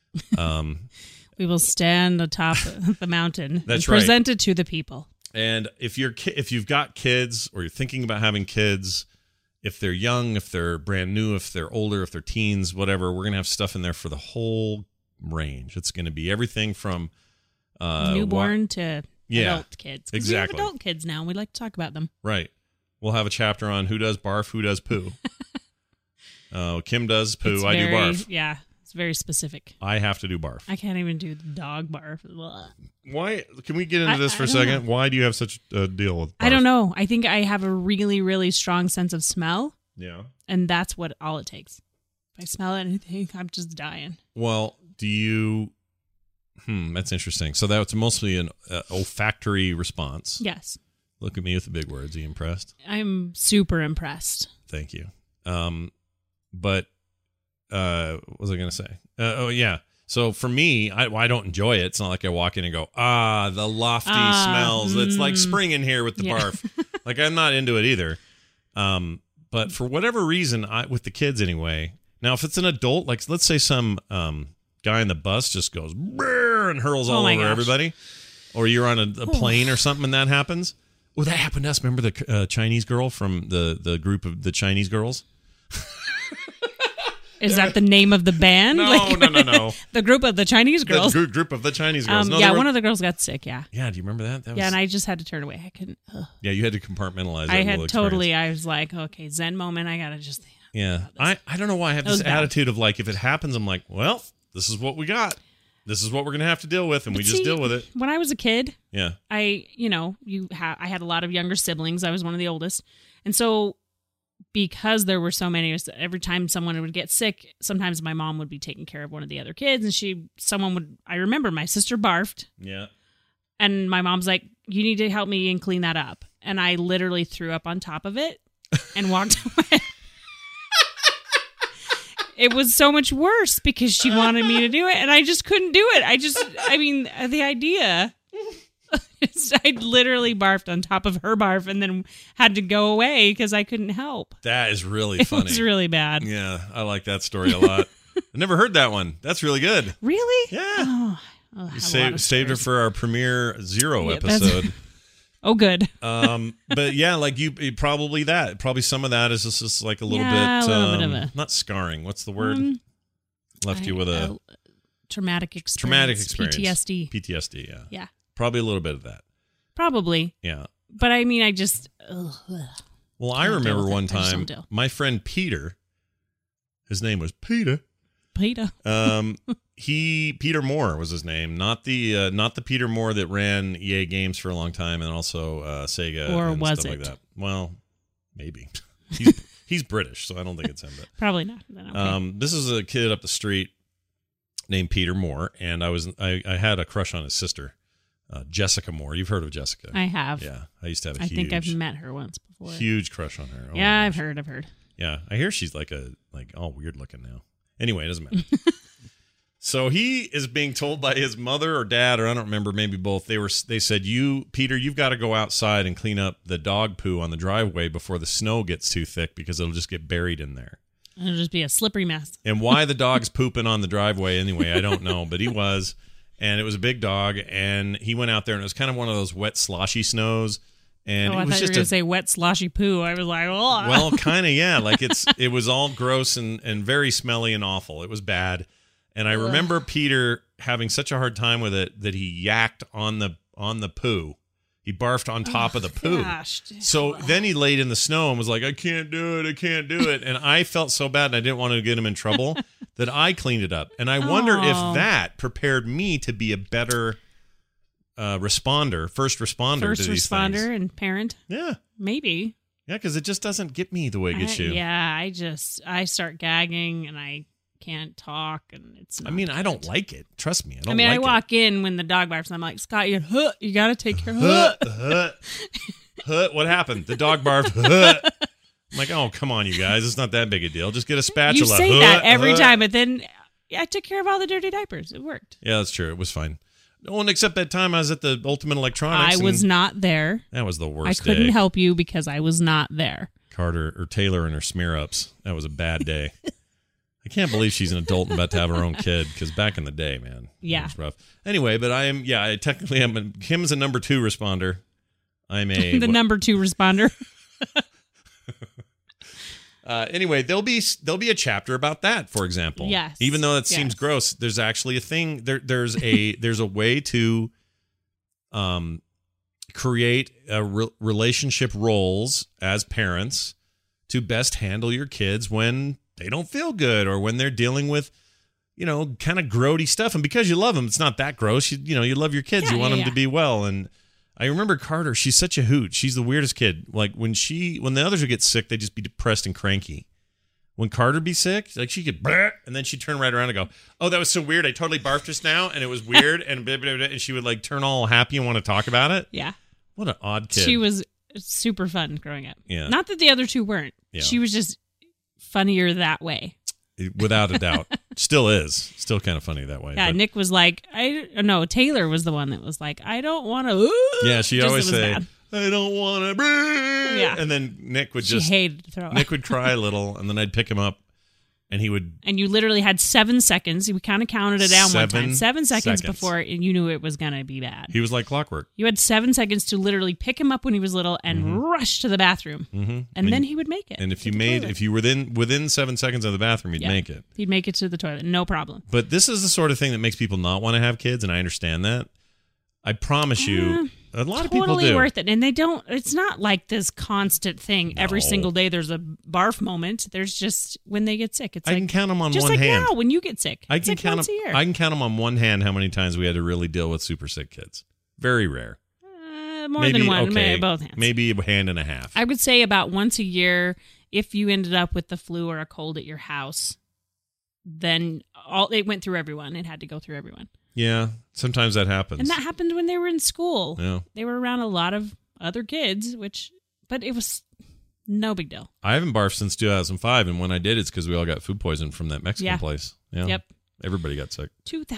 We will stand atop the mountain That's and present it to the people. And if you've got kids, or you're thinking about having kids, if they're young, if they're brand new, if they're older, if they're teens, whatever, we're going to have stuff in there for the whole range. It's going to be everything from newborn to adult kids. Exactly. We have adult kids now, and we like to talk about them. Right. We'll have a chapter on who does barf, who does poo. Kim does poo, I do barf. Yeah, it's very specific. I have to do barf. I can't even do the dog barf. Ugh. Why? Can we get into this for a second? Know. Why do you have such a deal with barf? I don't know. I think I have a really, really strong sense of smell. Yeah. And that's all it takes. If I smell anything, I'm just dying. Well, do you... that's interesting. So that's mostly an olfactory response. Yes. Look at me with the big words. Are you impressed? I'm super impressed. Thank you. But what was I going to say? Oh, yeah. So for me, I don't enjoy it. It's not like I walk in and go, the lofty smells. It's like spring in here with the barf. Like, I'm not into it either. But for whatever reason, with the kids anyway, now if it's an adult, like let's say some guy in the bus just goes and hurls all over everybody, or you're on a plane or something and that happens. Oh, that happened to us. Remember the Chinese girl from the group of the Chinese girls? Is that the name of the band? No. The group of the Chinese girls. The group of the Chinese girls. One of the girls got sick, yeah. Yeah, do you remember that? And I just had to turn away. I couldn't. Yeah, you had to compartmentalize I was like, okay, Zen moment. I got to just. Yeah. I don't know why I have this attitude of like, if it happens, I'm like, well, this is what we got. This is what we're going to have to deal with, and we just deal with it. When I was a kid, yeah, I had a lot of younger siblings. I was one of the oldest. And so because there were so many, every time someone would get sick, sometimes my mom would be taking care of one of the other kids, and I remember my sister barfed. Yeah. And my mom's like, you need to help me and clean that up. And I literally threw up on top of it and walked away. It was so much worse because she wanted me to do it, and I just couldn't do it. The idea. I literally barfed on top of her barf and then had to go away because I couldn't help. That is really funny. It was really bad. Yeah, I like that story a lot. I never heard that one. That's really good. Really? Yeah. You saved it for our premiere 0 episode. Oh, good. But yeah, like probably some of that is just like a little bit of a, not scarring. What's the word? Left you with a traumatic experience. PTSD. Yeah. Yeah. Probably a little bit of that. Probably. Yeah. But I mean, I just. Well, I remember one time my friend Peter. His name was Peter. Peter. Peter Moore was his name, not the Peter Moore that ran EA Games for a long time and also Sega or and was stuff it? like that. Well, maybe. He's British, so I don't think it's him. But probably not. Okay. This is a kid up the street named Peter Moore, and I had a crush on his sister, Jessica Moore. You've heard of Jessica? I have. Yeah, I used to have I think I've met her once before. Huge crush on her. Yeah, I've heard. Yeah, I hear she's like all weird looking now. Anyway, it doesn't matter. So he is being told by his mother or dad, or I don't remember, maybe both. They said, Peter, you've got to go outside and clean up the dog poo on the driveway before the snow gets too thick because it'll just get buried in there. It'll just be a slippery mess. And why the dog's pooping on the driveway anyway, I don't know, but he was. And it was a big dog, and he went out there, and it was kind of one of those wet, sloshy snows. And I it was thought you were going to say wet, sloshy poo. I was like, oh. Well, kind of, yeah. Like it was all gross and very smelly and awful. It was bad. And I remember Peter having such a hard time with it that he yacked on the poo. He barfed on top of the poo. Gosh. So then he laid in the snow and was like, I can't do it. And I felt so bad, and I didn't want to get him in trouble, that I cleaned it up. And I wonder if that prepared me to be a better first responder to these things. First responder and parent? Yeah. Maybe. Yeah, because it just doesn't get me the way it gets you. Yeah, I start gagging, and I can't talk, and it's not I don't like it. Trust me, I don't like it. I walk in when the dog barks, and I'm like, Scott, you got to take care of what happened? The dog barked. I'm like, oh, come on, you guys. It's not that big a deal. Just get a spatula. You say that every time, but then I took care of all the dirty diapers. It worked. Yeah, that's true. It was fine. No one except that time I was at the Ultimate Electronics. I was not there. That was the worst day. I couldn't help you because I was not there. Taylor and her smear-ups. That was a bad day. I can't believe she's an adult and about to have her own kid, because back in the day, man, it was rough. Anyway, but I technically am. Kim's a number 2 responder. I'm a number 2 responder. Anyway, there'll be a chapter about that, for example. Yes. Even though that seems gross, there's actually a thing. There's a way to create relationship roles as parents to best handle your kids when they don't feel good or when they're dealing with, kind of grody stuff. And because you love them, it's not that gross. You love your kids. You want them to be well. And I remember Carter. She's such a hoot. She's the weirdest kid. Like when the others would get sick, they'd just be depressed and cranky. When Carter'd be sick, like she could, and then she'd turn right around and go, "Oh, that was so weird. I totally barfed just now, and it was weird." and blah, blah, blah, and she would like turn all happy and want to talk about it. Yeah. What an odd kid. She was super fun growing up. Yeah. Not that the other two weren't. Yeah. She was just funnier that way. Without a doubt. Still is. Still kind of funny that way. Yeah, but Nick was like, Taylor was the one that was like, I don't want to. Yeah, she always say, I don't want to. Yeah. And then Nick would she hated to throw up. Nick would cry a little, and then I'd pick him up, and he would. And you literally had 7 seconds. We kind of counted it down one time. 7 seconds before you knew it was going to be bad. He was like clockwork. You had 7 seconds to literally pick him up when he was little and rush to the bathroom. Mm-hmm. And then he would make it. And if you were within 7 seconds of the bathroom, you'd make it. He'd make it to the toilet. No problem. But this is the sort of thing that makes people not want to have kids, and I understand that. I promise you, a lot of people do. Totally worth it. And they don't, it's not like this constant thing. No. Every single day there's a barf moment. There's just when they get sick. It's I can count them on just one like hand. Now when you get sick. I can count them. I can count them on one hand how many times we had to really deal with super sick kids. Very rare. More than one. Okay. Both hands. Maybe a hand and a half. I would say about once a year, if you ended up with the flu or a cold at your house, then it went through everyone. It had to go through everyone. Yeah, sometimes that happens. And that happened when they were in school. Yeah. They were around a lot of other kids, but it was no big deal. I haven't barfed since 2005, and when I did, it's because we all got food poisoning from that Mexican place. Yeah. Yep. Everybody got sick.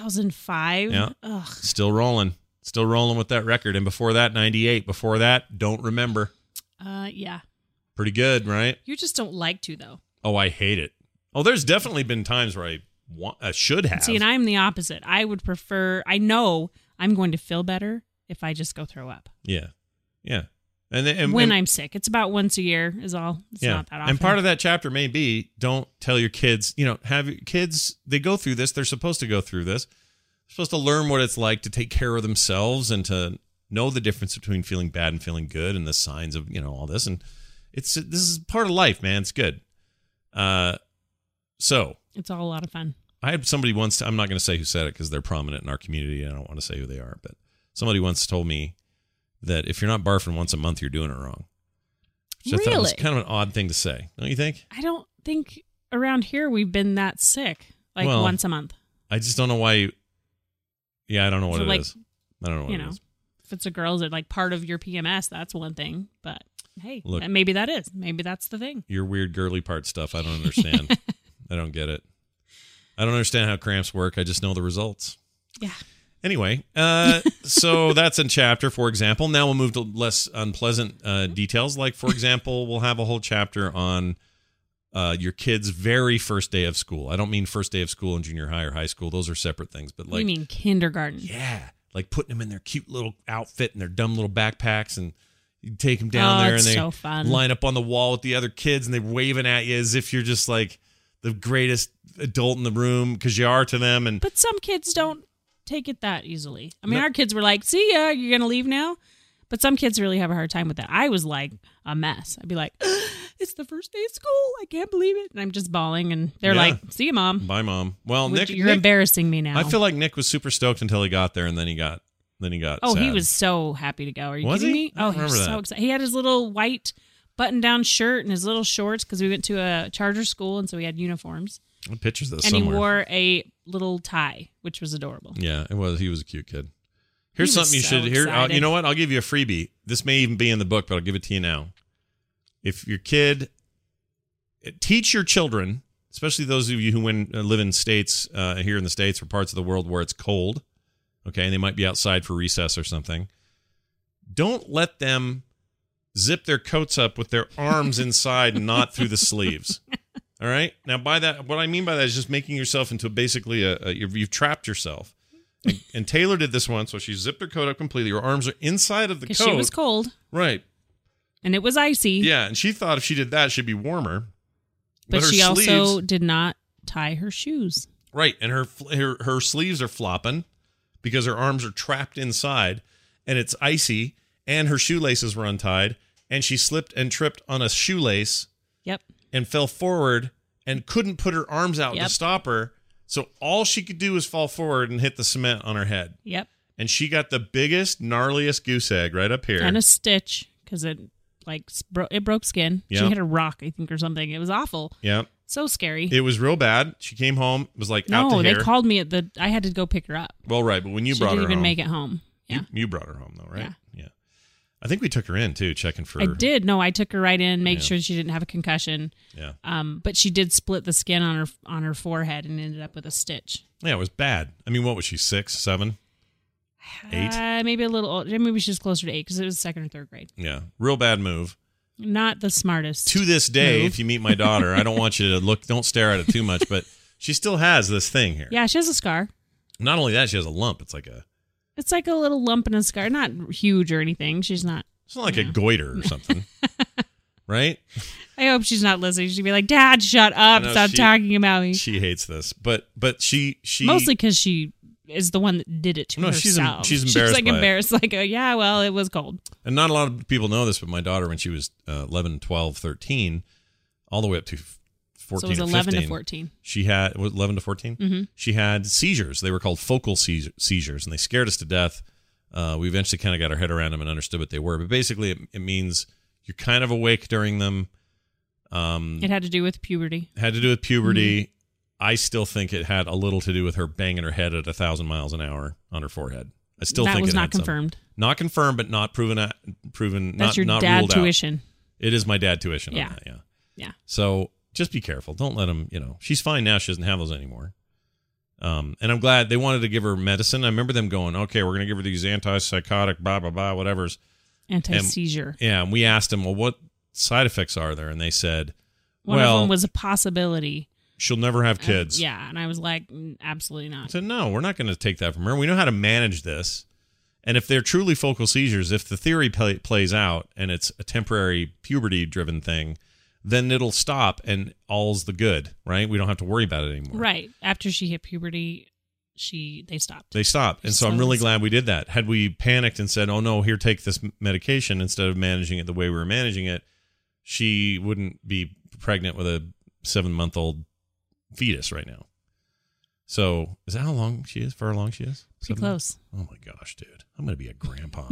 2005? Yeah. Ugh. Still rolling with that record. And before that, 98. Before that, don't remember. Yeah. Pretty good, right? You just don't like to, though. Oh, I hate it. Oh, there's definitely been times where I should have. See, and I'm the opposite. I would prefer, I know I'm going to feel better if I just go throw up. Yeah. Yeah. And when I'm sick. It's about once a year is all. It's not that often. And part of that chapter may be, don't tell your kids, have your kids, they go through this. They're supposed to go through this. They're supposed to learn what it's like to take care of themselves and to know the difference between feeling bad and feeling good and the signs of, all this. And this is part of life, man. It's good. So it's all a lot of fun. I had somebody once, I'm not going to say who said it because they're prominent in our community. I don't want to say who they are, but somebody once told me that if you're not barfing once a month, you're doing it wrong. Which I thought was kind of an odd thing to say. Don't you think? I don't think around here we've been that sick, once a month. I just don't know why. I don't know what it is. I don't know what it is. If it's a girl's, it's like part of your PMS, that's one thing, but Hey, Look, maybe that's the thing. Your weird girly part stuff, I don't understand. I don't get it. I don't understand how cramps work. I just know the results. Yeah. Anyway, so that's in chapter, for example. Now we'll move to less unpleasant details. Like, for example, we'll have a whole chapter on your kid's very first day of school. I don't mean first day of school in junior high or high school. Those are separate things. But like, you mean kindergarten? Yeah. Like putting them in their cute little outfit and their dumb little backpacks, and you take them down there and they so fun. Line up on the wall with the other kids and they're waving at you as if you're just like the greatest adult in the room, because you are to them. But some kids don't take it that easily. I mean, our kids were like, see ya, you're going to leave now? But some kids really have a hard time with that. I was like a mess. I'd be like, it's the first day of school. I can't believe it. And I'm just bawling. And they're like, see you, Mom. Bye, Mom. Well, Nick, you're embarrassing me now. I feel like Nick was super stoked until he got there, and then he got Oh, sad. he was so happy to go. Are you was kidding he? me? Oh, he was so excited. He had his little white button-down shirt and his little shorts because we went to a charter school, and so we had uniforms. Pictures of this and somewhere. He wore a little tie, which was adorable. Yeah, it was. He was a cute kid. Here's something you should hear. You know what? I'll give you a freebie. This may even be in the book, but I'll give it to you now. If your kid, teach your children, especially those of you who live in states here in the States or parts of the world where it's cold, okay, and they might be outside for recess or something. Don't let them zip their coats up with their arms inside and not through the sleeves. All right? Now, by that, what I mean by that is just making yourself into basically you've trapped yourself. And Taylor did this once, so she zipped her coat up completely. Her arms are inside of the coat. Because she was cold. Right. And it was icy. Yeah, and she thought if she did that, she'd be warmer. But she also did not tie her shoes. Right, and her sleeves are flopping because her arms are trapped inside, and it's icy, and her shoelaces were untied, and she slipped and tripped on a shoelace. Yep. And fell forward and couldn't put her arms out to stop her. So all she could do was fall forward and hit the cement on her head. Yep. And she got the biggest, gnarliest goose egg right up here. And a stitch because it broke skin. Yep. She hit a rock, I think, or something. It was awful. Yep. So scary. It was real bad. She came home. It was like out to No, here. they called me I had to go pick her up. Well, right, but when you brought her home. She didn't even make it home. Yeah. You brought her home, though, right? Yeah. I think we took her in, too, checking for... I did. No, I took her right in, made sure she didn't have a concussion. Yeah. But she did split the skin on her forehead and ended up with a stitch. Yeah, it was bad. I mean, what was she, 6, 7, 8? Maybe a little older. Maybe she was closer to 8 because it was 2nd or 3rd grade. Yeah, real bad move. Not the smartest. To this day, move. If you meet my daughter, I don't want you to don't stare at it too much, but she still has this thing here. Yeah, she has a scar. Not only that, she has a lump. It's like a little lump and a scar. Not huge or anything. She's not. It's not like a goiter or something. Right? I hope she's not listening. She'd be like, Dad, shut up. Stop talking about me. She hates this. But she mostly because she is the one that did it to herself. She's embarrassed. She's embarrassed. Like, yeah, well, it was cold. And not a lot of people know this, but my daughter, when she was 11, 12, 13, all the way up to 14 so it was or 11 15, to 14. She had 11 to 14. Mm-hmm. She had seizures. They were called focal seizures, and they scared us to death. We eventually kind of got our head around them and understood what they were. But basically, it means you're kind of awake during them. It had to do with puberty. Mm-hmm. I still think it had a little to do with her banging her head at 1,000 miles an hour on her forehead. I still think that was it not had confirmed. Not confirmed, but not proven. That's your not dad ruled tuition. Out. It is my dad tuition. Yeah. On that, Yeah. So just be careful. Don't let him. She's fine now. She doesn't have those anymore. And I'm glad they wanted to give her medicine. I remember them going, okay, we're going to give her these antipsychotic, blah, blah, blah, whatever's. Anti-seizure. And we asked them, well, what side effects are there? And they said, one of them was a possibility. She'll never have kids. Yeah. And I was like, absolutely not. I said, no, we're not going to take that from her. We know how to manage this. And if they're truly focal seizures, if the theory plays out and it's a temporary puberty-driven thing, then it'll stop and all's the good, right? We don't have to worry about it anymore. Right. After she hit puberty, they stopped. They stopped. And so I'm really glad we did that. Had we panicked and said, oh, no, here, take this medication instead of managing it the way we were managing it, she wouldn't be pregnant with a 7-month-old fetus right now. So is that how long she is? For how long she is? Pretty close. Oh, my gosh, dude. I'm going to be a grandpa.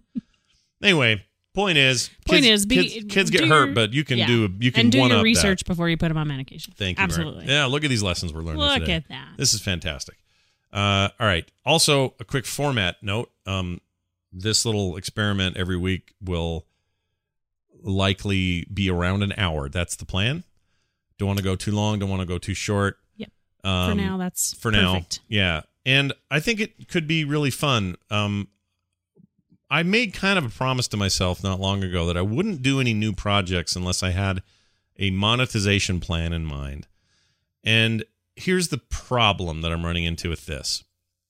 Anyway. Point is, kids get hurt, but you can do your research before you put them on medication. Thank you. Absolutely. Yeah, look at these lessons we're learning today. Look at that. This is fantastic. All right. Also, a quick format note. This little experiment every week will likely be around an hour. That's the plan. Don't want to go too long. Don't want to go too short. Yep. For now, that's for perfect. now. Yeah. And I think it could be really fun. I made kind of a promise to myself not long ago that I wouldn't do any new projects unless I had a monetization plan in mind. And here's the problem that I'm running into with this.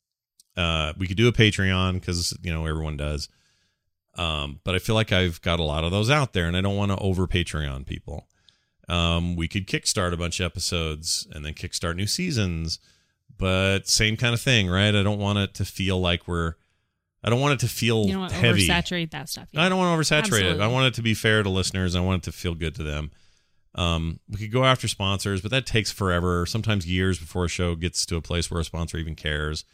We could do a Patreon because, everyone does. But I feel like I've got a lot of those out there and I don't want to over Patreon people. We could kickstart a bunch of episodes and then kickstart new seasons, but same kind of thing, right? I don't want it to feel like I don't want it to feel you don't want to heavy. Oversaturate that stuff. Yeah. I don't want to oversaturate Absolutely. it. I want it to be fair to listeners. I want it to feel good to them. We could go after sponsors, but that takes forever, sometimes years before a show gets to a place where a sponsor even cares.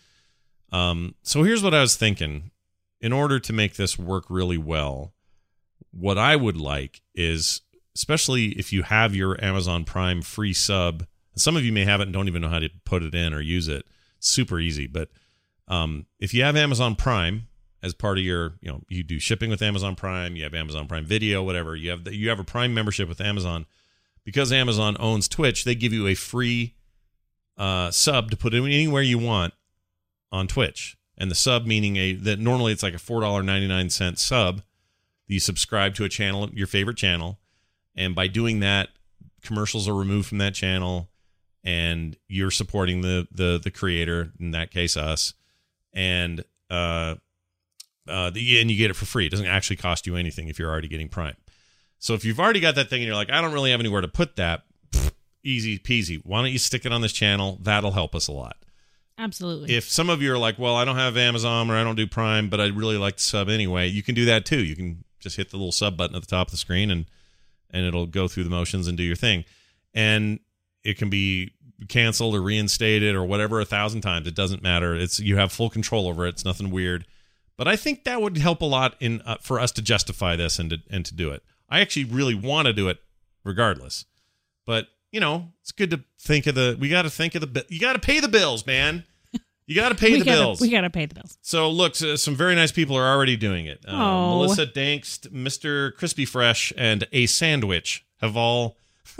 So here's what I was thinking. In order to make this work really well, what I would like is, especially if you have your Amazon Prime free sub, some of you may have it and don't even know how to put it in or use it. It's super easy. But if you have Amazon Prime as part of your, you do shipping with Amazon Prime, you have Amazon Prime Video, whatever, you have a Prime membership with Amazon. Because Amazon owns Twitch, they give you a free sub to put it anywhere you want on Twitch. And the sub meaning that normally it's like a $4.99 sub. You subscribe to a channel, your favorite channel, and by doing that, commercials are removed from that channel, and you're supporting the creator, in that case us, and and you get it for free. It doesn't actually cost you anything if you're already getting Prime. So if you've already got that thing and you're like, I don't really have anywhere to put that, easy peasy. Why don't you stick it on this channel? That'll help us a lot. Absolutely. If some of you are like, well, I don't have Amazon or I don't do Prime, but I'd really like to sub anyway, you can do that too. You can just hit the little sub button at the top of the screen and it'll go through the motions and do your thing. And it can be canceled or reinstated or whatever 1,000 times. It doesn't matter. You have full control over it. It's nothing weird. But I think that would help a lot in for us to justify this and to do it. I actually really want to do it regardless. But, it's good to think of you got to pay the bills, man. You got to pay the bills. We got to pay the bills. So, look, some very nice people are already doing it. Melissa Dankst, Mr. Crispy Fresh, and A Sandwich have all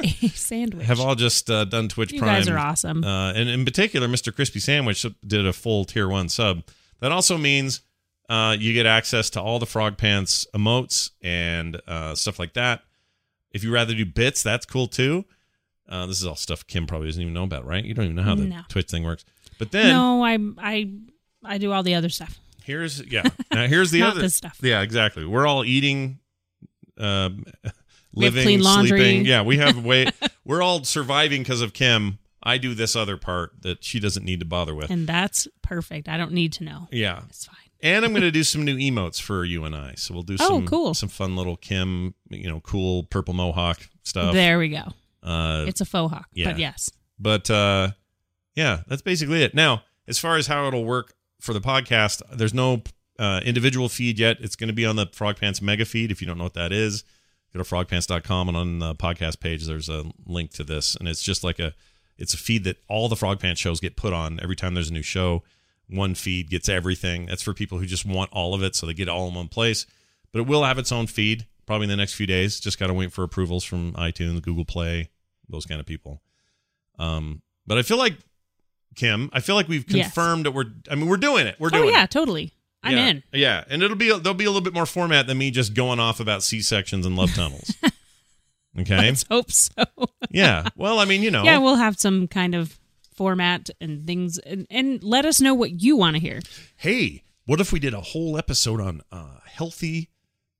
just done Twitch Prime. You guys are awesome. And in particular, Mr. Crispy Sandwich did a full Tier 1 sub. That also means you get access to all the Frog Pants emotes and stuff like that. If you rather do bits, that's cool too. This is all stuff Kim probably doesn't even know about, right? You don't even know how the Twitch thing works. But then no, I do all the other stuff. Here's the other this stuff. Yeah, exactly. We're all eating, living, clean laundry. sleeping. Yeah, we're all surviving because of Kim. I do this other part that she doesn't need to bother with, and that's perfect. I don't need to know. Yeah, it's fine. And I'm going to do some new emotes for you and I. So we'll do some fun little Kim, cool purple mohawk stuff. There we go. It's a faux hawk, yeah. but yes. But yeah, that's basically it. Now, as far as how it'll work for the podcast, there's no individual feed yet. It's going to be on the Frog Pants mega feed. If you don't know what that is, go to frogpants.com, and on the podcast page, there's a link to this. And it's just like it's a feed that all the Frog Pants shows get put on every time there's a new show. One feed gets everything. That's for people who just want all of it, so they get it all in one place. But it will have its own feed probably in the next few days. Just got to wait for approvals from iTunes, Google Play, those kind of people. But I feel like, Kim, we've confirmed that we're doing it. We're doing it. Oh, yeah, totally. I'm in. Yeah, and there'll be a little bit more format than me just going off about C-sections and love tunnels. Okay? Let's hope so. Yeah. Well, Yeah, we'll have some kind of format and things, and let us know what you want to hear. Hey, what if we did a whole episode on healthy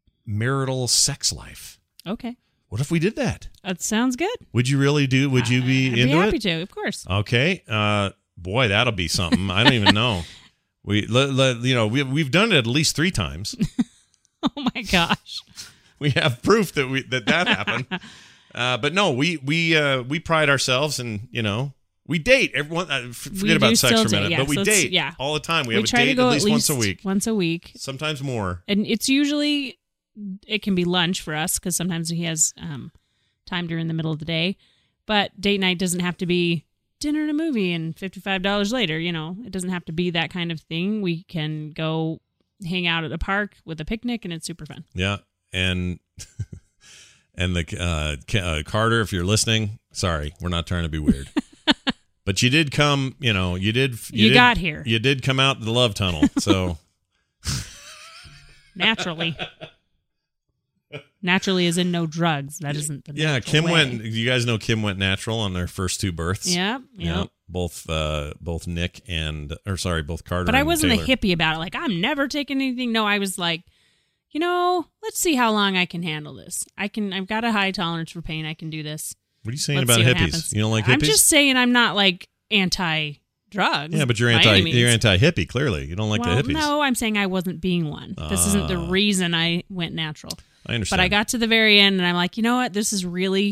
marital sex life? Okay. What if we did that? That sounds good. Would you really do? Would you be into it? I'd be happy to, of course. Okay. Boy, that'll be something. I don't even know. We've done it at least 3 times. Oh my gosh. We have proof that happened. But no, we pride ourselves, and we date. Everyone, forget about sex for a minute, but we date all the time. We have a date at least once a week. Once a week. Sometimes more. And it's usually, it can be lunch for us, because sometimes he has time during the middle of the day. But date night doesn't have to be dinner and a movie and $55 later. It doesn't have to be that kind of thing. We can go hang out at a park with a picnic, and it's super fun. Yeah. And And the Carter, if you're listening, sorry, we're not trying to be weird. But you did come, you got here. You did come out the love tunnel, so. Naturally. Naturally is in no drugs. That isn't the Kim way. went. You guys know Kim went natural on their first two births. Yep. Both Nick both Carter. But I wasn't Taylor. a hippie about it. Like, I'm never taking anything. No, I was like, let's see how long I can handle this. I've got a high tolerance for pain. I can do this. What are you saying about hippies? You don't like hippies? I'm just saying I'm not like anti-drugs. Yeah, but you're anti-hippie. Clearly, you don't like the hippies. No, I'm saying I wasn't being one. This isn't the reason I went natural. I understand. But I got to the very end, and I'm like, you know what? This really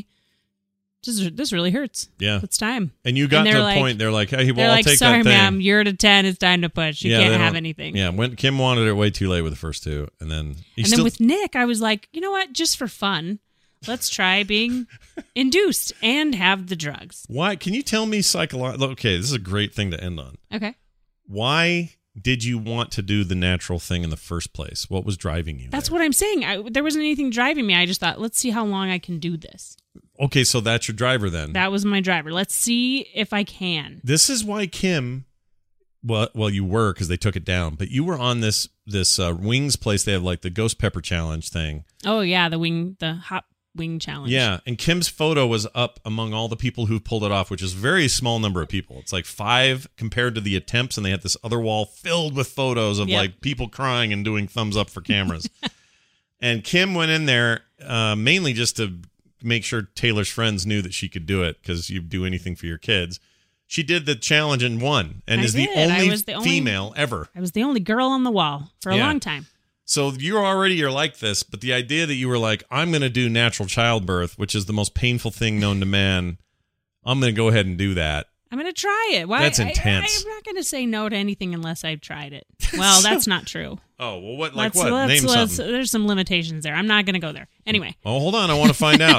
hurts. Yeah, it's time. And you got to a point. They're like, hey, well, I'll take sorry, that thing. Ma'am, you're at a 10. It's time to push. You can't have anything. Yeah, when Kim wanted it way too late with the first two, and then with Nick, I was like, you know what? Just for fun, let's try being induced and have the drugs. Why? Can you tell me psychologically? Okay, this is a great thing to end on. Okay. Why did you want to do the natural thing in the first place? What was driving you? That's what I'm saying. There wasn't anything driving me. I just thought, let's see how long I can do this. Okay, so that's your driver then. That was my driver. Let's see if I can. This is why Kim, well, you were because they took it down, but you were on this wings place. They have like the ghost pepper challenge thing. Oh yeah, the hot wing challenge. Yeah, and Kim's photo was up among all the people who pulled it off, which is a very small number of people. It's like 5 compared to the attempts, and they had this other wall filled with photos of like people crying and doing thumbs up for cameras. And Kim went in there mainly just to make sure Taylor's friends knew that she could do it, because you do anything for your kids. She did the challenge and won, and the only female ever. I was the only girl on the wall for a long time. So you're like this, but the idea that you were like, I'm going to do natural childbirth, which is the most painful thing known to man. I'm going to go ahead and do that. I'm going to try it. Why? That's intense. I'm not going to say no to anything unless I've tried it. Well, that's not true. Oh, well, what? Like what? Name something. There's some limitations there. I'm not going to go there. Anyway. Oh, hold on. I want to find out.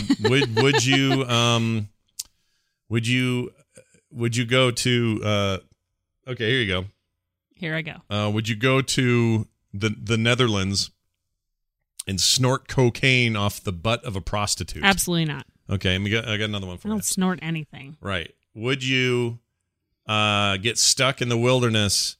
Would you go to? Okay, here you go. Here I go. Would you go to the Netherlands and snort cocaine off the butt of a prostitute? Absolutely not. Okay, I got another one for you. I don't snort anything. Right. Would you get stuck in the wilderness,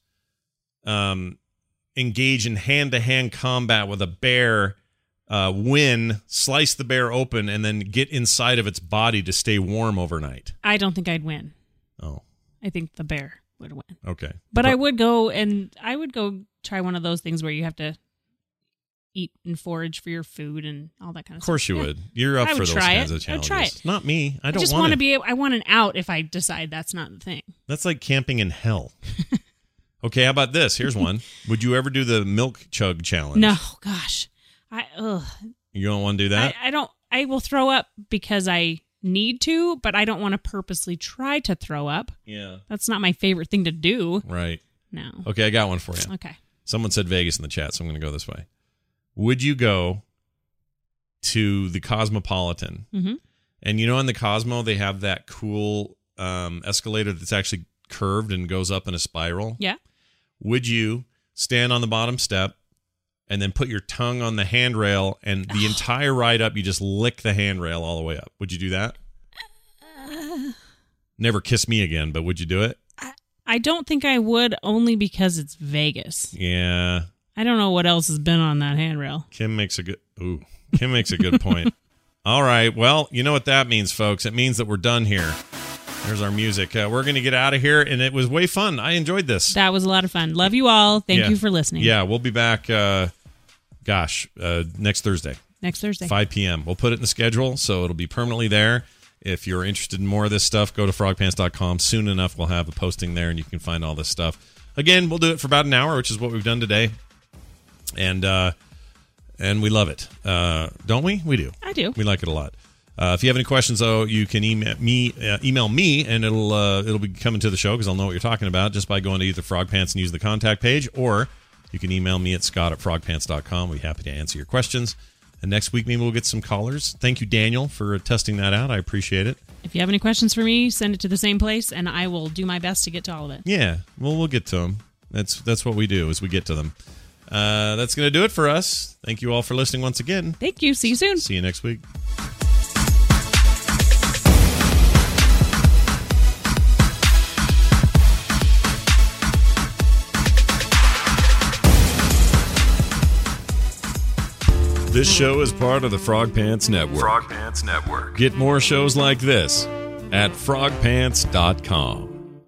engage in hand-to-hand combat with a bear, slice the bear open, and then get inside of its body to stay warm overnight? I don't think I'd win. Oh. I think the bear would win. Okay. But I would go try one of those things where you have to eat and forage for your food and all that kind of stuff. Of course you would. You're up for those kinds of challenges. I would try it. Not me. I just want to be. I want an out if I decide that's not the thing. That's like camping in hell. Okay, how about this? Here's one. Would you ever do the milk chug challenge? No, gosh. You don't want to do that? I don't. I will throw up because I need to, but I don't want to purposely try to throw up. Yeah. That's not my favorite thing to do. Right. No. Okay, I got one for you. Okay. Someone said Vegas in the chat, so I'm going to go this way. Would you go to the Cosmopolitan? Mm-hmm. And in the Cosmo, they have that cool escalator that's actually curved and goes up in a spiral? Yeah. Would you stand on the bottom step and then put your tongue on the handrail, and the entire ride up, you just lick the handrail all the way up? Would you do that? Never kiss me again, but would you do it? I don't think I would, only because it's Vegas. Yeah. I don't know what else has been on that handrail. Kim makes a good point. All right. Well, you know what that means, folks. It means that we're done here. There's our music. We're going to get out of here, and it was way fun. I enjoyed this. That was a lot of fun. Love you all. Thank you for listening. Yeah, we'll be back, next Thursday. Next Thursday. 5 p.m. We'll put it in the schedule, so it'll be permanently there. If you're interested in more of this stuff, go to frogpants.com. Soon enough, we'll have a posting there, and you can find all this stuff. Again, we'll do it for about an hour, which is what we've done today. And we love it. Don't we? We do. I do. We like it a lot. If you have any questions, though, you can email me, and it'll be coming to the show because I'll know what you're talking about just by going to either Frogpants and use the contact page, or you can email me at scott@frogpants.com. We'll be happy to answer your questions. And next week, maybe we'll get some callers. Thank you, Daniel, for testing that out. I appreciate it. If you have any questions for me, send it to the same place, and I will do my best to get to all of it. Yeah, well, we'll get to them. That's what we do, is we get to them. That's going to do it for us. Thank you all for listening once again. Thank you. See you soon. See you next week. This show is part of the Frog Pants Network. Frog Pants Network. Get more shows like this at frogpants.com.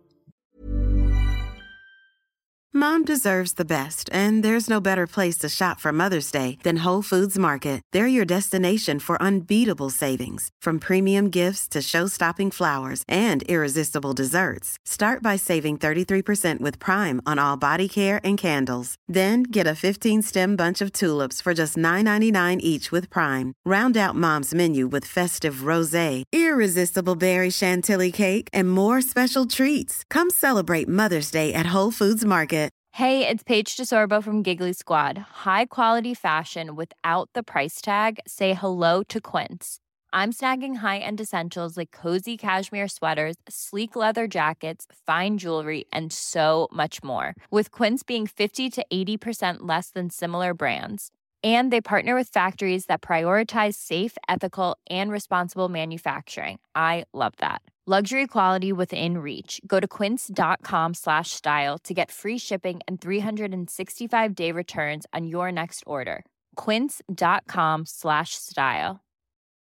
Mom deserves the best, and there's no better place to shop for Mother's Day than Whole Foods Market. They're your destination for unbeatable savings, from premium gifts to show-stopping flowers and irresistible desserts. Start by saving 33% with Prime on all body care and candles. Then get a 15-stem bunch of tulips for just $9.99 each with Prime. Round out Mom's menu with festive rosé, irresistible berry chantilly cake, and more special treats. Come celebrate Mother's Day at Whole Foods Market. Hey, it's Paige DeSorbo from Giggly Squad. High quality fashion without the price tag. Say hello to Quince. I'm snagging high-end essentials like cozy cashmere sweaters, sleek leather jackets, fine jewelry, and so much more. With Quince being 50 to 80% less than similar brands. And they partner with factories that prioritize safe, ethical, and responsible manufacturing. I love that. Luxury quality within reach. Go to quince.com/style to get free shipping and 365-day returns on your next order. Quince.com/style.